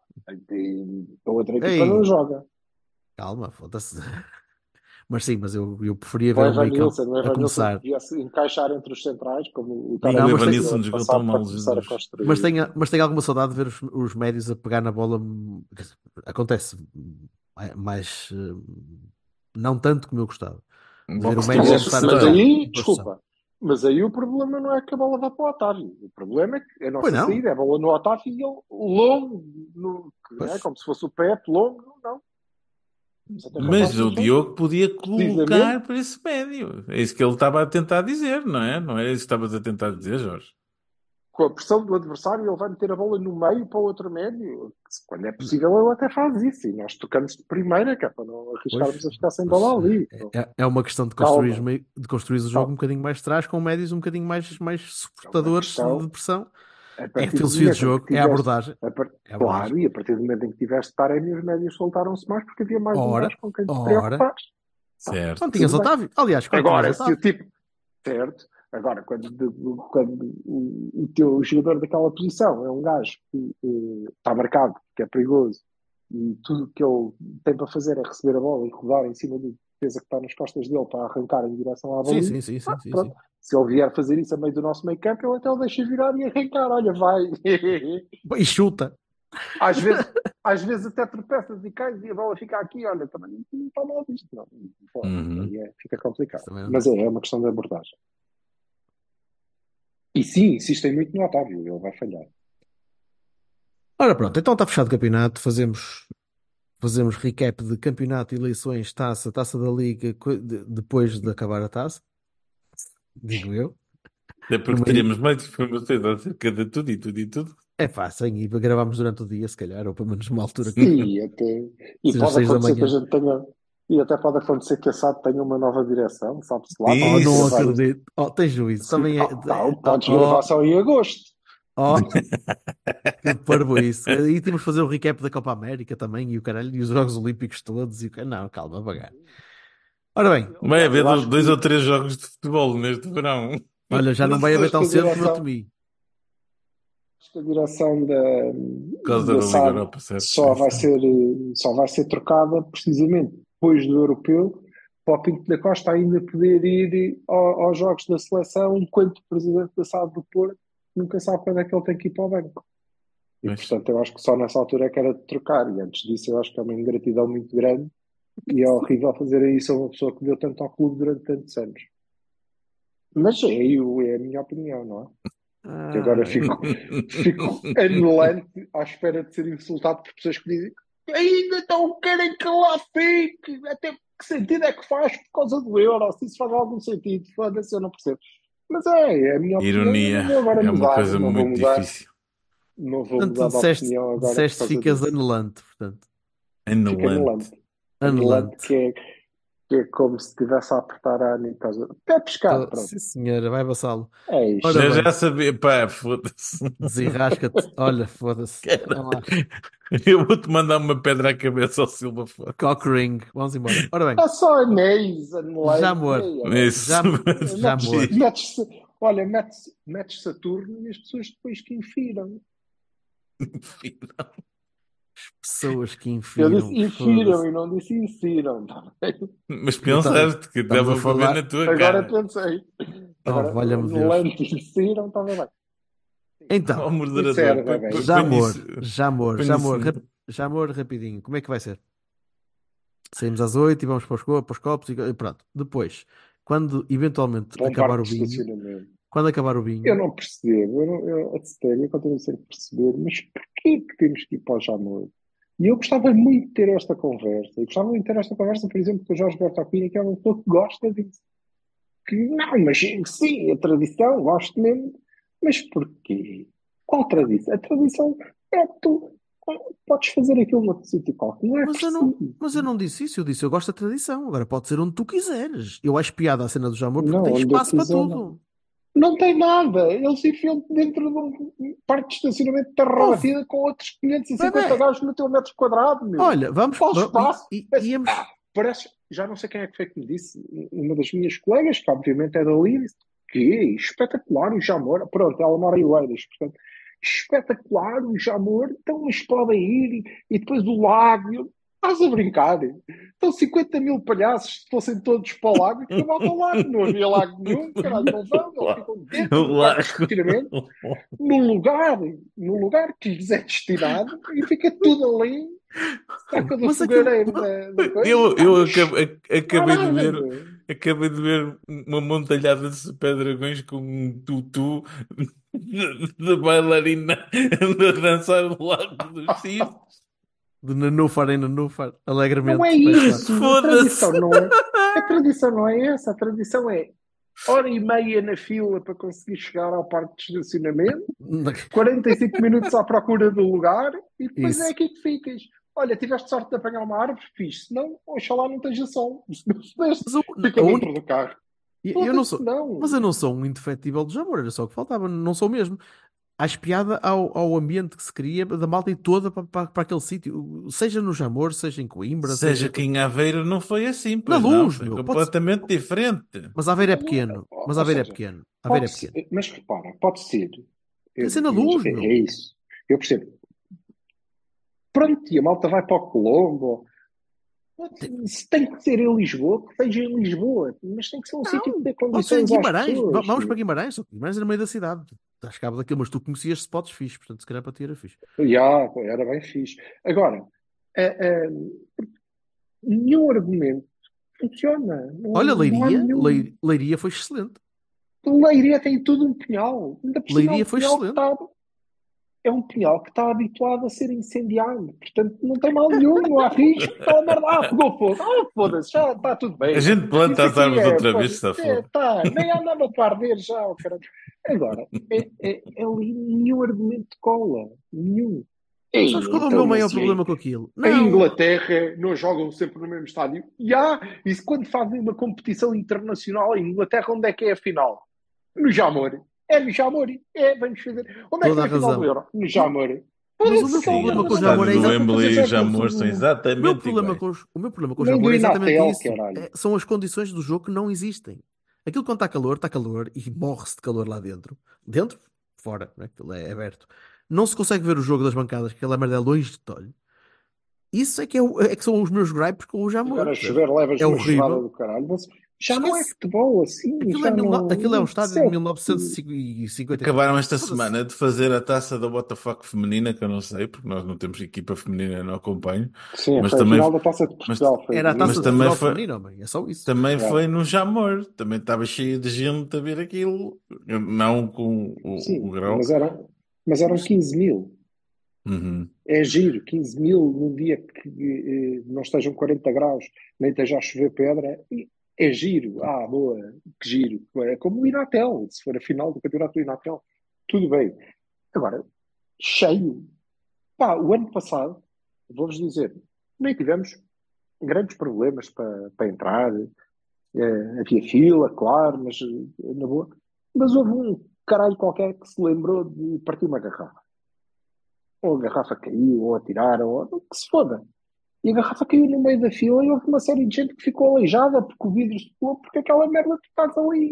A outra equipa Ei. não joga. Calma, foda-se. Mas sim, mas eu preferia O ver o meio campo Evanilson a começar. podia se encaixar entre os centrais, como o Não, mas o tem- Evanilson jogou tão mal, começar a Jesus. construir. Mas tenho alguma saudade de ver os médios a pegar na bola. Acontece mais. Não tanto como eu gostava. De ver o médio a começar a Mas jogar aí, em posição. desculpa, mas aí o problema não é que a bola vá para o Otávio. O problema é que a Pois nossa não. saída é a bola no Otávio e ele longo, Pois. como se fosse o Pepe, longo, não. Mas o Diogo podia colocar Precisamente. para esse médio. É isso que ele estava a tentar dizer, não é? Não é isso que estavas a tentar dizer, Jorge? Com a pressão do adversário, ele vai meter a bola no meio para o outro médio. Quando é possível, ele até faz isso. E nós tocamos de primeira, que é para não arriscarmos a ficar sem bola ali. É uma questão de construir o jogo um bocadinho mais de trás, com médios um bocadinho mais suportadores de pressão. É a filosofia de jogo, é a abordagem. Claro, e a partir do momento em que tiveste Taremi, os médios soltaram-se mais porque havia mais um gajo com quem te Ora. preocupar. Certo. Quando tinhas Otávio, aliás, quando Agora, tinhas se o Otávio. tipo. Certo. Agora, quando o teu jogador daquela posição é um gajo que está marcado, que é perigoso, e tudo que ele tem para fazer é receber a bola e rodar em cima da defesa que está nas costas dele para arrancar em direção à bola. Sim. Se ele vier fazer isso a meio do nosso meio campo, ele até o deixa virar e arrancar. Olha, vai. E chuta. Às vezes até tropeças e cais e a bola fica aqui. Olha, também não está mal visto. Não. Aí fica complicado. Mas é uma questão de abordagem. E sim, insistem muito no Otávio. Ele vai falhar. Ora pronto, então está fechado o campeonato. Fazemos recap de campeonato, eleições, taça da Liga, depois de acabar a taça. Digo eu. É porque teríamos mais informações acerca de tudo e tudo e tudo. É fácil, e gravamos durante o dia, se calhar, ou pelo menos numa altura que. Sim, até. E pode acontecer que a gente tenha. E até pode acontecer que a SAD tenha uma nova direção, sabe-se lá. Não acredito. Tens juízo. Também podes gravar só em agosto. Que parvo isso. E temos de fazer o recap da Copa América também, e o caralho, e os Jogos Olímpicos todos. Não, calma, vagar. Ora bem. Vai haver 2 ou 3 jogos de futebol neste verão. Olha, já não vai haver tão cedo como eu temi. Acho que a direção da Liga Europa, só vai ser trocada precisamente depois do Europeu, para o Pinto da Costa ainda poder ir aos jogos da seleção enquanto presidente da SAD do Porto nunca sabe quando é que ele tem que ir para o banco. E portanto eu acho que só nessa altura é que era de trocar, e antes disso eu acho que é uma ingratidão muito grande e é horrível fazer isso a uma pessoa que deu tanto ao clube durante tantos anos. Mas é a minha opinião, não é? Que agora fico anulante à espera de ser insultado por pessoas que dizem ainda então querem que lá fique, até que sentido é que faz por causa do euro, se isso faz algum sentido, foda-se, eu não percebo. Mas é a minha opinião. Ironia, é uma coisa muito difícil. Não vou mudar de opinião agora. Disseste ficas anulante, portanto. Anulante. Que é como se estivesse a apertar a Ana em casa. Até pescar, pronto. Sim, senhora, vai vassalo. É isto. Já sabia, pá, foda-se. Desenrasca-te. Olha, foda-se. Eu vou-te mandar uma pedra à cabeça ao Silva, foda-se. Cockring. Vamos embora. Ora bem. É só anéis, anulante. Já amor. Olha, metes Saturno e as pessoas depois que infiram. Pessoas que infiram. Eu disse infiram e não disse insiram. Mas pensaste que dava para ver na tua cara. Agora pensei. Agora, Deus. Infiram, estava bem. Então, moderador, já amor. Já amor, rapidinho. Como é que vai ser? Saímos às 8 e vamos para os copos e pronto. Depois, quando eventualmente Para um acabar o parque de vinho, estacionamento. quando acabar o Eu vinho, não percebo, a sério, eu continuo sem perceber, mas porquê que temos que ir para o Jamor? E eu gostava muito de ter esta conversa. Eu gostava muito de ter esta conversa, por exemplo, com o Jorge Bertocchini, que é uma pessoa que gosta disso. Que não, mas sim, a tradição, gosto mesmo. Mas porquê? Qual tradição? A tradição é tu. Podes fazer aquilo no sítio qualquer. Não é preciso. mas eu não disse isso. Eu disse eu gosto da tradição. Agora pode ser onde tu quiseres. Eu acho piada a cena do Jamor porque Não, tem onde eu espaço para quiser, não. tudo. Não tem nada. Eles enfiam dentro de um parque de estacionamento de terra Ouve, batida com outros 550 bebê, gajos no teu metro quadrado, meu. olha, vamos. Qual espaço? Íamos. Parece, já não sei quem é que foi que me disse, uma das minhas colegas, que obviamente é dali, disse que é espetacular o Jamor. Pronto, ela mora em Oeiras, portanto, espetacular o Jamor, então eles podem ir e depois o lago. Estás a brincar? Então 50 mil palhaços, se fossem todos para o lago, que vão ao lago. Não havia lago nenhum, caralho, não vão, eles ficam dentro do parque de estacionamento, no lugar que lhes é destinado, e fica tudo ali, saca do Mas aquilo. fogareiro da coisa. Eu Mas acabei de nada, ver. meu. Acabei de ver uma montalhada de super dragões com um tutu de bailarina a dançar do lado dos cisnes. De nanúfar em nanúfar, Não alegremente. é Fecho isso, a Foda-se. tradição não é. A tradição não é essa, a tradição é hora e meia na fila para conseguir chegar ao parque de estacionamento, 45 minutos à procura do lugar e depois Isso. é aqui que ficas. Olha, tiveste sorte de apanhar uma árvore, fixe. Se não, oxalá não esteja sol. Se não Mas fica a dentro única. do carro. Eu não Foda-se, sou. não. Mas eu não sou um indefetível de Jamor, era só o que faltava. Não sou mesmo. Acho piada ao ambiente que se cria da malta e toda para aquele sítio, seja no Jamor, seja em Coimbra, Seja seja que em Aveiro não foi assim, na pois não, Luz, foi meu. completamente diferente. Mas Aveiro é Não, pequeno. Mas ou Aveiro é seja, pequeno. Aveiro é pode pequeno. ser, mas repara, pode ser. Tem que ser na Mas Luz, meu. é isso. Eu percebo. Pronto, e a malta vai para o Colombo. Se tem que ser em Lisboa, que seja em Lisboa. Mas tem que ser um sítio que dê Pode ser em condições às Guimarães. pessoas. Vamos para Guimarães. Só que Guimarães é no meio da cidade. Estás cabo daquilo, mas tu conhecias spots fixe, portanto, se calhar para ti era fixe. Já, era bem fixe. Agora, nenhum argumento funciona. Olha, Não há nenhum. Leiria foi excelente. Leiria tem tudo um pinhal. Ainda por cima é Leiria um foi pinhal que excelente. é um pinhal que está habituado a ser incendiado. Portanto, não tem mal nenhum, não há risco. Aquela merda, pegou fogo. Foda-se, já está tudo bem. A gente planta as Isso aqui árvores outra vez, está foda. tá, nem há nada para arder já, oh, caralho. Agora, ali nenhum argumento cola. Nenhum. Sabes qual é o Então, meu não maior sei. problema com aquilo? Em Não. Inglaterra não jogam sempre no mesmo estádio. E quando fazem uma competição internacional em Inglaterra, onde é que é a final? No Jamor. É no Jamor. Vamos fazer. Onde é que Toda é a a final razão. do Euro? No Jamor. Mas o meu Sim, problema com o os Jamor é estádios do exatamente. Wembley e Jamor são O meu exatamente problema iguais. o meu problema com o Nem Jamor do é exatamente Inatel, isso. caralho. São as condições do jogo que não existem. Aquilo quando está calor e morre-se de calor lá dentro. Dentro, fora, né? Aquilo é aberto. Não se consegue ver o jogo das bancadas, que aquela merda é longe de olho. Isso é que são os meus gripes com o Jamor. Agora a Percebes? chover, levas É uma churrada horrível. do caralho. Mas já não é Esquece. futebol assim. Já não. Aquilo é um estádio de Isso 1950 e tal. Acabaram esta Foda-se. semana de fazer a taça da WTF feminina, que eu não sei, porque nós não temos equipa feminina, eu não acompanho. Sim, Mas foi a também, final da Taça de Portugal. Foi Era a mas taça de também Portugal foi, feminina, homem. É só isso. também É. foi no Jamor. Também estava cheio de gente a ver aquilo. Não com o Sim, grau. mas eram 15 mil. Uhum. É giro, 15 mil num dia que não estejam 40 graus, nem esteja a chover pedra. É giro. Boa, que giro. É como o Inatel, se for a final do campeonato do Inatel. Tudo bem. Agora, cheio. O ano passado, vou-vos dizer, nem tivemos grandes problemas para entrar. Havia fila, claro, mas na boa. Mas houve um caralho qualquer que se lembrou de partir uma garrafa. Ou a garrafa caiu, ou atiraram, ou que se foda. E a garrafa caiu no meio da fila e houve uma série de gente que ficou aleijada porque o vidro se pulou, porque aquela merda tu estás ali.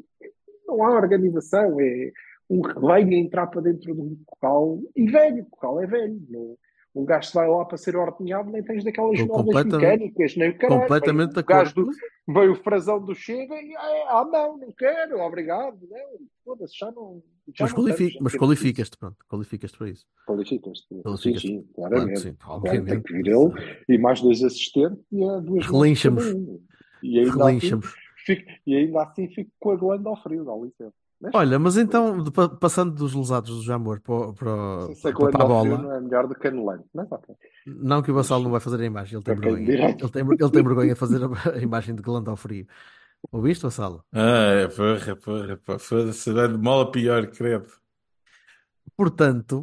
Não há organização, é um rebanho a entrar para dentro de um corral. E velho, o corral é velho. Um gajo que vai lá para ser ordenhado, nem tens daquelas Estou novas mecânicas, nem o caralho. completamente de O gajo acordo. veio o frasão do Chega e não quero, obrigado. Não, foda-se, Já não estamos em Mas tempos disso. qualificas-te, pronto. Qualificas-te para isso. Qualificas-te. Sim, Qualificas-te. sim, Claro que claramente. sim, Claro, tem obviamente. que vir ele e mais 2 assistentes e é 2 mortes cada Relinchamos. um. E ainda assim fico com a glândula ao frio, dá licença. Mas Olha, mas então, passando dos lesados do Jamor não sei se a para a glândula ao frio não bola, é melhor do que a anulante. Mas ok. não que o Mas Vassalo não vai fazer a imagem, ele tem para quem vergonha. direito. Ele tem vergonha de fazer a imagem de glândula ao frio. Ouviste, Vassalo? Porra, pá, foda-se, dá de mal a pior, credo. Portanto,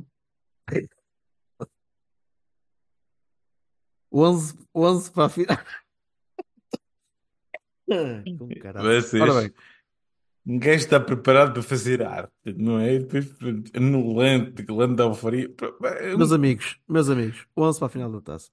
o 11 para a final. Com caralho. Ora Vocês, bem, ninguém está preparado para fazer arte, não é? E depois, anulante, glande ao frio. meus amigos, o 11 para a final da taça.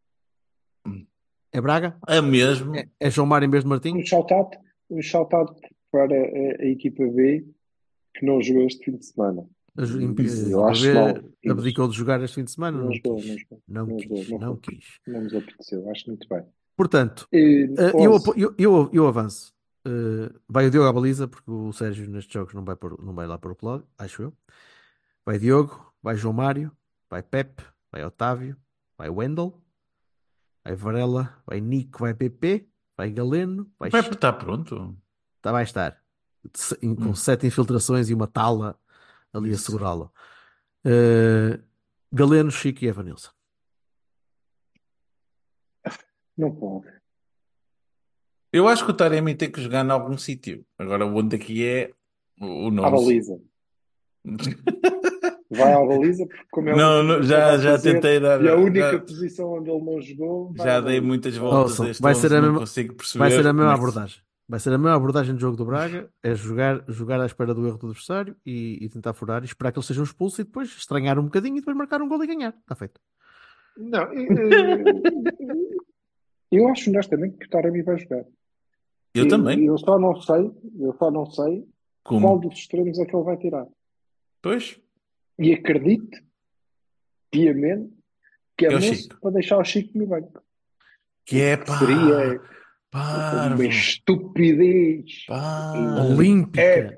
É Braga? É mesmo. É João Mário em vez de Martim? Um shout-out para a equipa B que não jogou este fim de semana. A Eu equipa acho mal. B abdicou de jogar este fim de semana? Não Não jogou, quis. não jogou. Não quis. Não nos apeteceu. Acho muito bem. Portanto, eu avanço. Vai o Diogo à baliza, porque o Sérgio nestes jogos não vai lá para o plug, acho eu. Vai Diogo, vai João Mário, vai Pepe, vai Otávio, vai Wendel, vai Varela, vai Nico, vai PP, vai Galeno, vai O Pepe Chico. está pronto. Vai estar. Com 7 infiltrações e uma tala ali a Isso. segurá-lo. Galeno, Chico e Evanilson. Não pode. Eu acho que o Taremi tem que jogar em algum sítio. Agora, onde aqui é o À nome. baliza. Vai à baliza, porque como é a Não, única não, coisa a já fazer, tentei dar. e a única Já, posição onde ele não jogou, vai já à dei baliza. muitas voltas a Ouçam, este vai ser 11, a não mesma, consigo vai ser perceber a como mesma é que abordagem. Vai ser a mesma abordagem do jogo do Braga, é jogar à espera do erro do adversário e tentar furar e esperar que eles sejam expulsos e depois estranhar um bocadinho e depois marcar um gol e ganhar. Está feito. Não, eu acho honestamente que o Taremi vai jogar. Eu também. Eu só não sei qual Como? dos extremos é que ele vai tirar. Pois, E acredito piamente que é é o moço Chico. para deixar o Chico no banco. Que é Que seria uma parvo. estupidez Olímpica.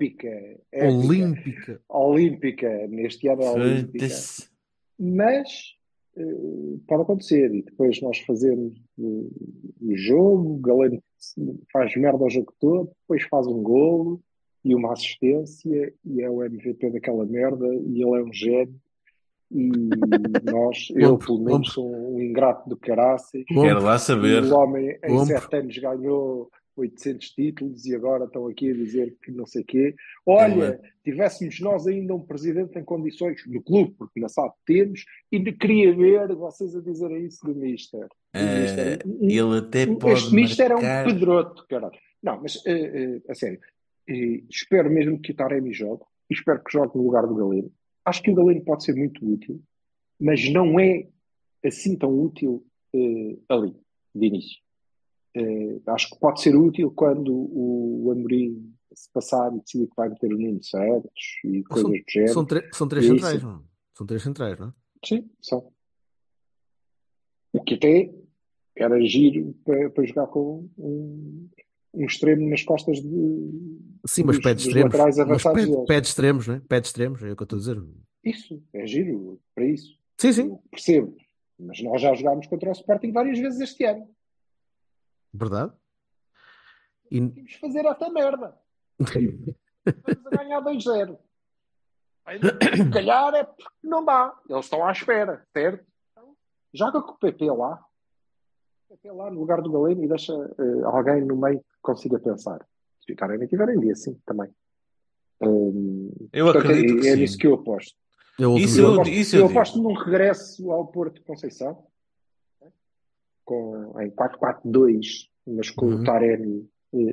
Olímpica. Neste ano é olímpica. Foda-se. Mas pode acontecer. E depois nós fazemos o jogo, o Galeno faz merda o jogo todo, depois faz um golo e uma assistência e é o MVP daquela merda e ele é um gênio. E eu pelo menos sou um ingrato do caraças. Quero lá saber. O homem em 7 anos ganhou 800 títulos e agora estão aqui a dizer que não sei quê. Olha, tivéssemos nós ainda um presidente em condições no clube, porque na SAD temos, e queria ver vocês a dizerem isso do Mister. Ele até pode Este Mister é um marcar. pedroto, caralho. Não, mas a sério, espero mesmo que o Taremi jogue, e espero que jogue no lugar do Galeno. Acho que o Galeno pode ser muito útil, mas não é assim tão útil ali, de início. Acho que pode ser útil quando o Amorim se passar e decidir que vai meter o Nuno Santos e coisas do género. São 3 centrais, não? São 3 centrais, não é? Sim, são. O que até era giro para jogar com um extremo nas costas Sim, mas pé de dos extremos. laterais avançados deles. Pé de extremos, não é? Pé de extremos, é o que eu estou a dizer. Isso, é giro para isso. Sim, sim. Eu percebo. Mas nós já jogámos contra o Sporting várias vezes este ano. Verdade. Temos que fazer esta merda. Vamos a ganhar 2-0. Se calhar é porque não dá. Eles estão à espera, certo? Então, joga com o PP lá. No lugar do Galeno e deixa alguém no meio que consiga pensar. Se ficarem e tiverem dia, sim, também. Eu portanto, acredito que é sim. nisso que eu aposto. Eu aposto num regresso ao Porto de Conceição, em 4-4-2, mas com o Taremi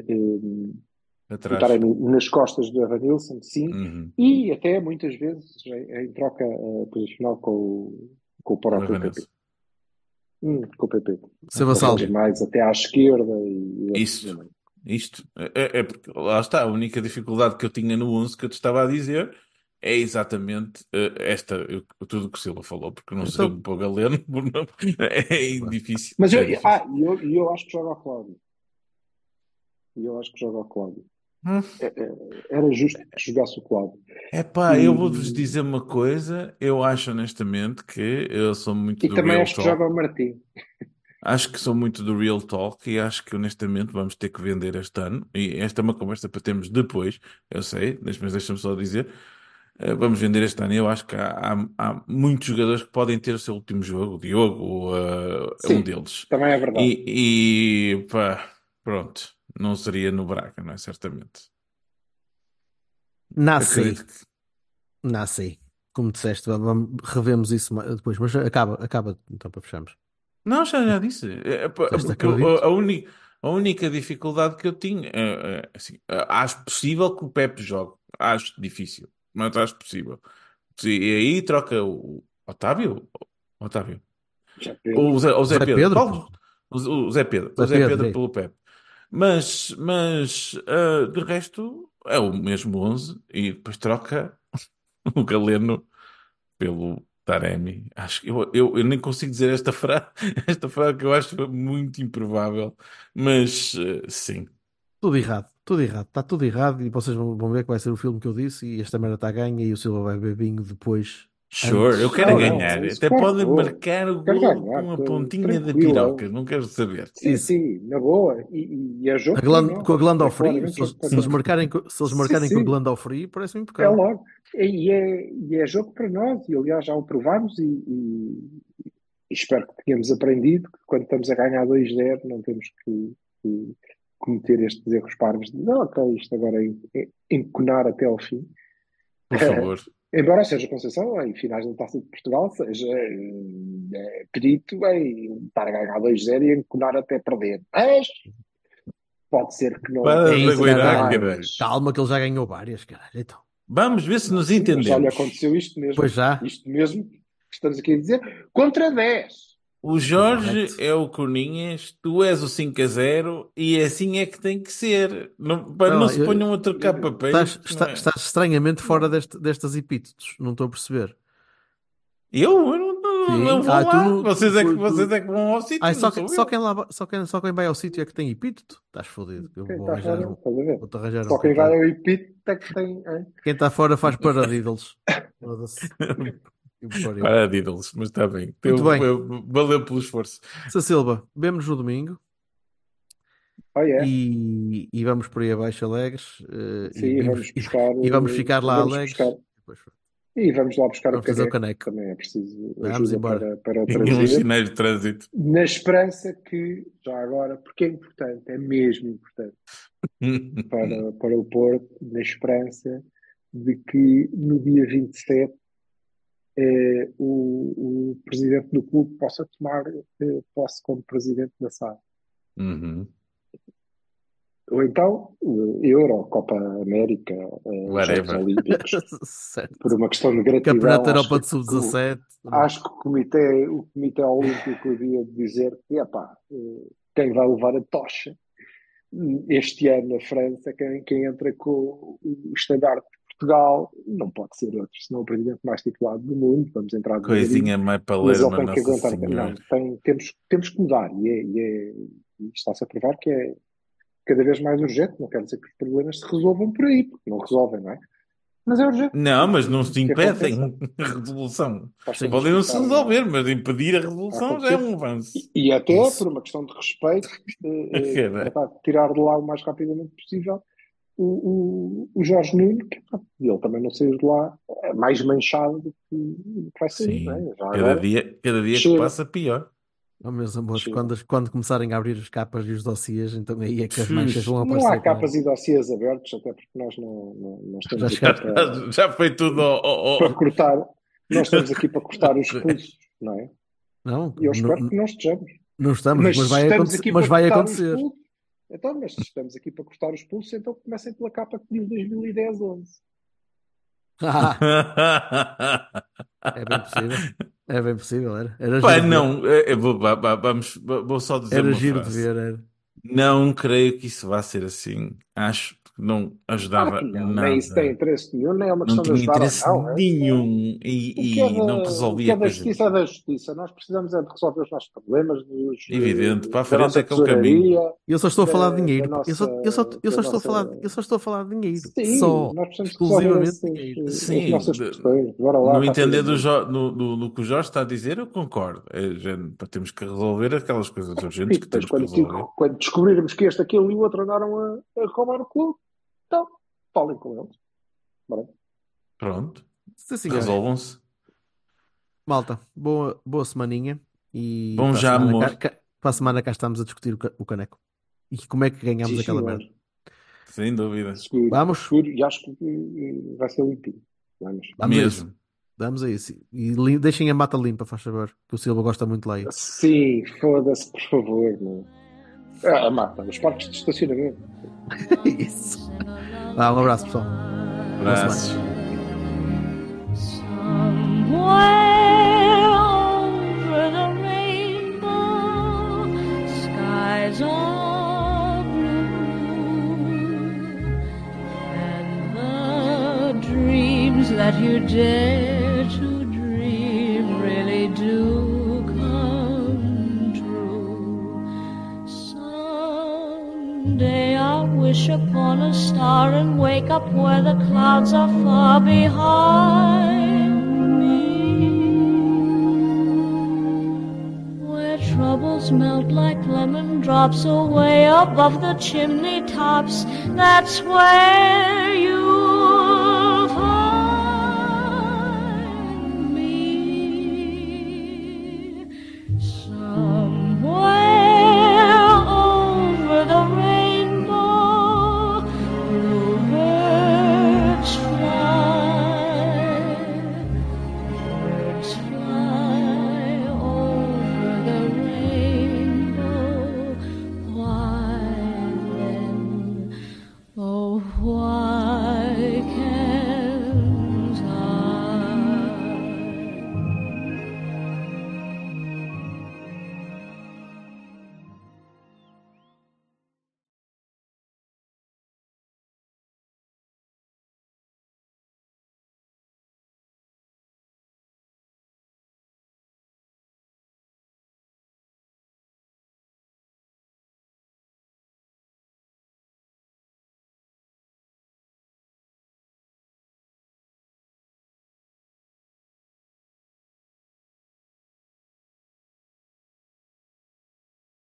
nas costas do Evanilson, sim, e até muitas vezes em troca posicional com o próprio PP. Com o PP. Mais até à esquerda. Isto é porque lá está, a única dificuldade que eu tinha no 11 que eu te estava a dizer é exatamente tudo o que o Silva falou, porque não sei para o Galeno é difícil. Mas eu acho que joga ao Cláudio. Era justo que jogasse o colado. Epá, eu vou-vos dizer uma coisa. Eu acho honestamente que eu sou muito E do também real acho que talk. joga o Martim. Acho que sou muito do real talk e acho que honestamente vamos ter que vender este ano. E esta é uma conversa para termos depois, eu sei, mas deixa-me só dizer. Vamos vender este ano. Eu acho que há muitos jogadores que podem ter o seu último jogo. O Diogo é um Sim, deles. também é verdade. Pá, pronto, não seria no Braga, não é? Certamente. Nasci, Acredito que. nasci. Como disseste, revemos isso depois, mas acaba então para fecharmos. Não, já disse. Disseste Porque acredito. a única dificuldade que eu tinha, assim, acho possível que o Pepe jogue. Acho difícil, mas acho possível. E aí troca o Otávio? Otávio. Já O Zé Zé Pedro. Pedro, Qual? pô. O Zé Pedro. O Zé Zé Pedro, Pedro é. pelo Pepe. De resto, é o mesmo 11 e depois troca o Galeno pelo Taremi. Acho que eu nem consigo dizer esta frase, esta frase que eu acho muito improvável, mas sim. Tudo errado, tudo errado. Está tudo errado e vocês vão ver que vai ser o filme que eu disse e esta merda está a ganha e o Silva vai beber vinho depois, Sure, eu antes. quero é Não, ganhar. isso Até claro que podem vou. marcar o Quero golo ganhar, com a estou pontinha da tranquilo. piroca, não quero saber. Sim, Isso. sim, na boa. E é jogo para nós. Com a glande É ao frio, claramente jogo para se eles nós. marcarem, se eles Sim, marcarem com a sim, glande ao frio, parece-me é impecável. logo. E é jogo para nós. E aliás já o provámos e espero que tenhamos aprendido que quando estamos a ganhar 2-0 não temos que cometer estes erros parvos de não, ok, isto agora é enconar até ao fim. Por favor. Embora seja Conceição, em finais da Taça de Portugal, seja perito em estar a ganhar 2-0 e enconar até perder. Mas pode ser que não Para de Ei, aconteça nunca aguardar, caralho. caralho. mais. Calma que ele já ganhou várias, caralho. Então, Vamos ver se nos Sim, mas já lhe entendemos. aconteceu isto mesmo. pois já. Isto mesmo que estamos aqui a dizer. Contra 10. O Jorge Correto. é o Corninhas, tu és o 5-0 e assim é que tem que ser. Não, para Espera não lá, se ponham a trocar papéis, não é? estás estranhamente fora Não. destas epítetos, não estou a perceber. Eu não Sim, vou tu lá. não. Vocês é que vão ao Ai, sítio, não sou eu. só quem vai ao sítio é que tem epíteto. Estás fodido. Eu Quem vou está arranjar fora, estás a ver? vou-te arranjar um Só quem vai coitado. ao Ipito é que tem. Hein? Quem está fora faz paradiddles. Foda-se. Que me pariu. Para de ídolos, mas está bem. Muito bem. Valeu pelo esforço. Sá Silva, vemo-nos no domingo Oh, yeah. e vamos por aí abaixo alegres Sim, vamos buscar. e vamos ficar lá Vamos alegres. buscar. E vamos lá buscar o Vamos fazer o caneco. caneco. Também é preciso Vamos ajuda embora. para o E uns trazer. sinais de trânsito. Na esperança que, já agora, porque é importante, é mesmo importante para o Porto, na esperança de que no dia 27 o presidente do clube possa tomar posse como presidente da SAD. Uhum. Ou então, Euro, Copa América, Jogos Whatever. Olímpicos, Certo. por uma questão de gratidão. Campeonato da Europa de Sub-17. Acho que o Comitê Olímpico havia de dizer que, epá, quem vai levar a tocha este ano na França, quem entra com o estandarte de Portugal, não pode ser outro, senão o presidente mais titulado do mundo, vamos entrar devagarinho, Coisinha mais mas ele palerma, tem que Nossa aguentar. Não, Senhora. temos que mudar e está-se a provar que é cada vez mais urgente, não quer dizer que os problemas se resolvam por aí, porque não resolvem, não é? Mas é urgente Não, mas não se que aconteça. impedem a resolução. Basta Podem não se justificar resolver, mas impedir a a resolução já é acontecer. um avanço. E até Isso. por uma questão de respeito, Cara. tentar tirar de lá o mais rapidamente possível o Jorge Nuno, que ele também não saiu de lá mais manchado do que vai sair, não Sim, é? Já agora, cada dia que chega. passa pior. Oh, meus amores, Chega. quando começarem a abrir as capas e os dossiês, então aí é que as manchas vão Não aparecer. há capas e dossiês abertos, até porque nós não estamos aqui chegaste. Já foi tudo para cortar. Nós estamos aqui para cortar os pulsos, não é? Não, E eu espero que não estejamos. não estamos, Mas mas vai estamos acontecer. aqui Mas para vai cortar os acontecer. pulsos. Então, mas se estamos aqui para cortar os pulsos, então comecem pela capa que diz 2010-11. É bem possível. É bem possível, era Pá, giro de ver. não, vou só dizer Era uma giro de frase. ver, era. Não creio que isso vá ser assim. Acho não ajudava não, nada. nem isso tem interesse nenhum, nem é uma Não questão de tinha ajudar interesse ou não. nenhum e não resolvia O que é da coisas. justiça é da justiça. Nós precisamos é de resolver os nossos problemas, Evidente, para a da frente nossa é que é o caminho. tesouraria, Eu só estou a falar de da dinheiro. nossa... Eu só estou a falar de dinheiro. Sim, Só. nós precisamos resolver Exclusivamente dinheiro. as Sim, nossas questões. Bora lá, no entender rapidamente. do que o Jorge está a dizer, eu concordo. Temos que resolver aquelas coisas urgentes E que depois, temos que resolver. quando descobrirmos que este, aquele e o outro andaram a roubar o clube, então, falem com eles. Bora. Pronto, Sim, senhora. resolvam-se. Malta, boa semaninha. E Bom já, amor. para a semana cá estamos a discutir o caneco. E como é que ganhamos Sim, aquela senhor. merda. Sem dúvida. Seguro, Vamos? seguro, e acho que vai ser limpinho. Vamos. Mesmo. Vamos a isso. E deixem a mata limpa, faz favor, que o Silva gosta muito de lá. Sim, foda-se, por favor. Não. A mata, os parques de estacionamento. Isso. Um abraço, pessoal. Abraços. Somewhere over the rainbow, skies are blue, and the dreams that you dare to dream really do come true. Someday I'll wish upon a star and wake up where the clouds are far behind me, where troubles melt like lemon drops away above the chimney tops. That's where you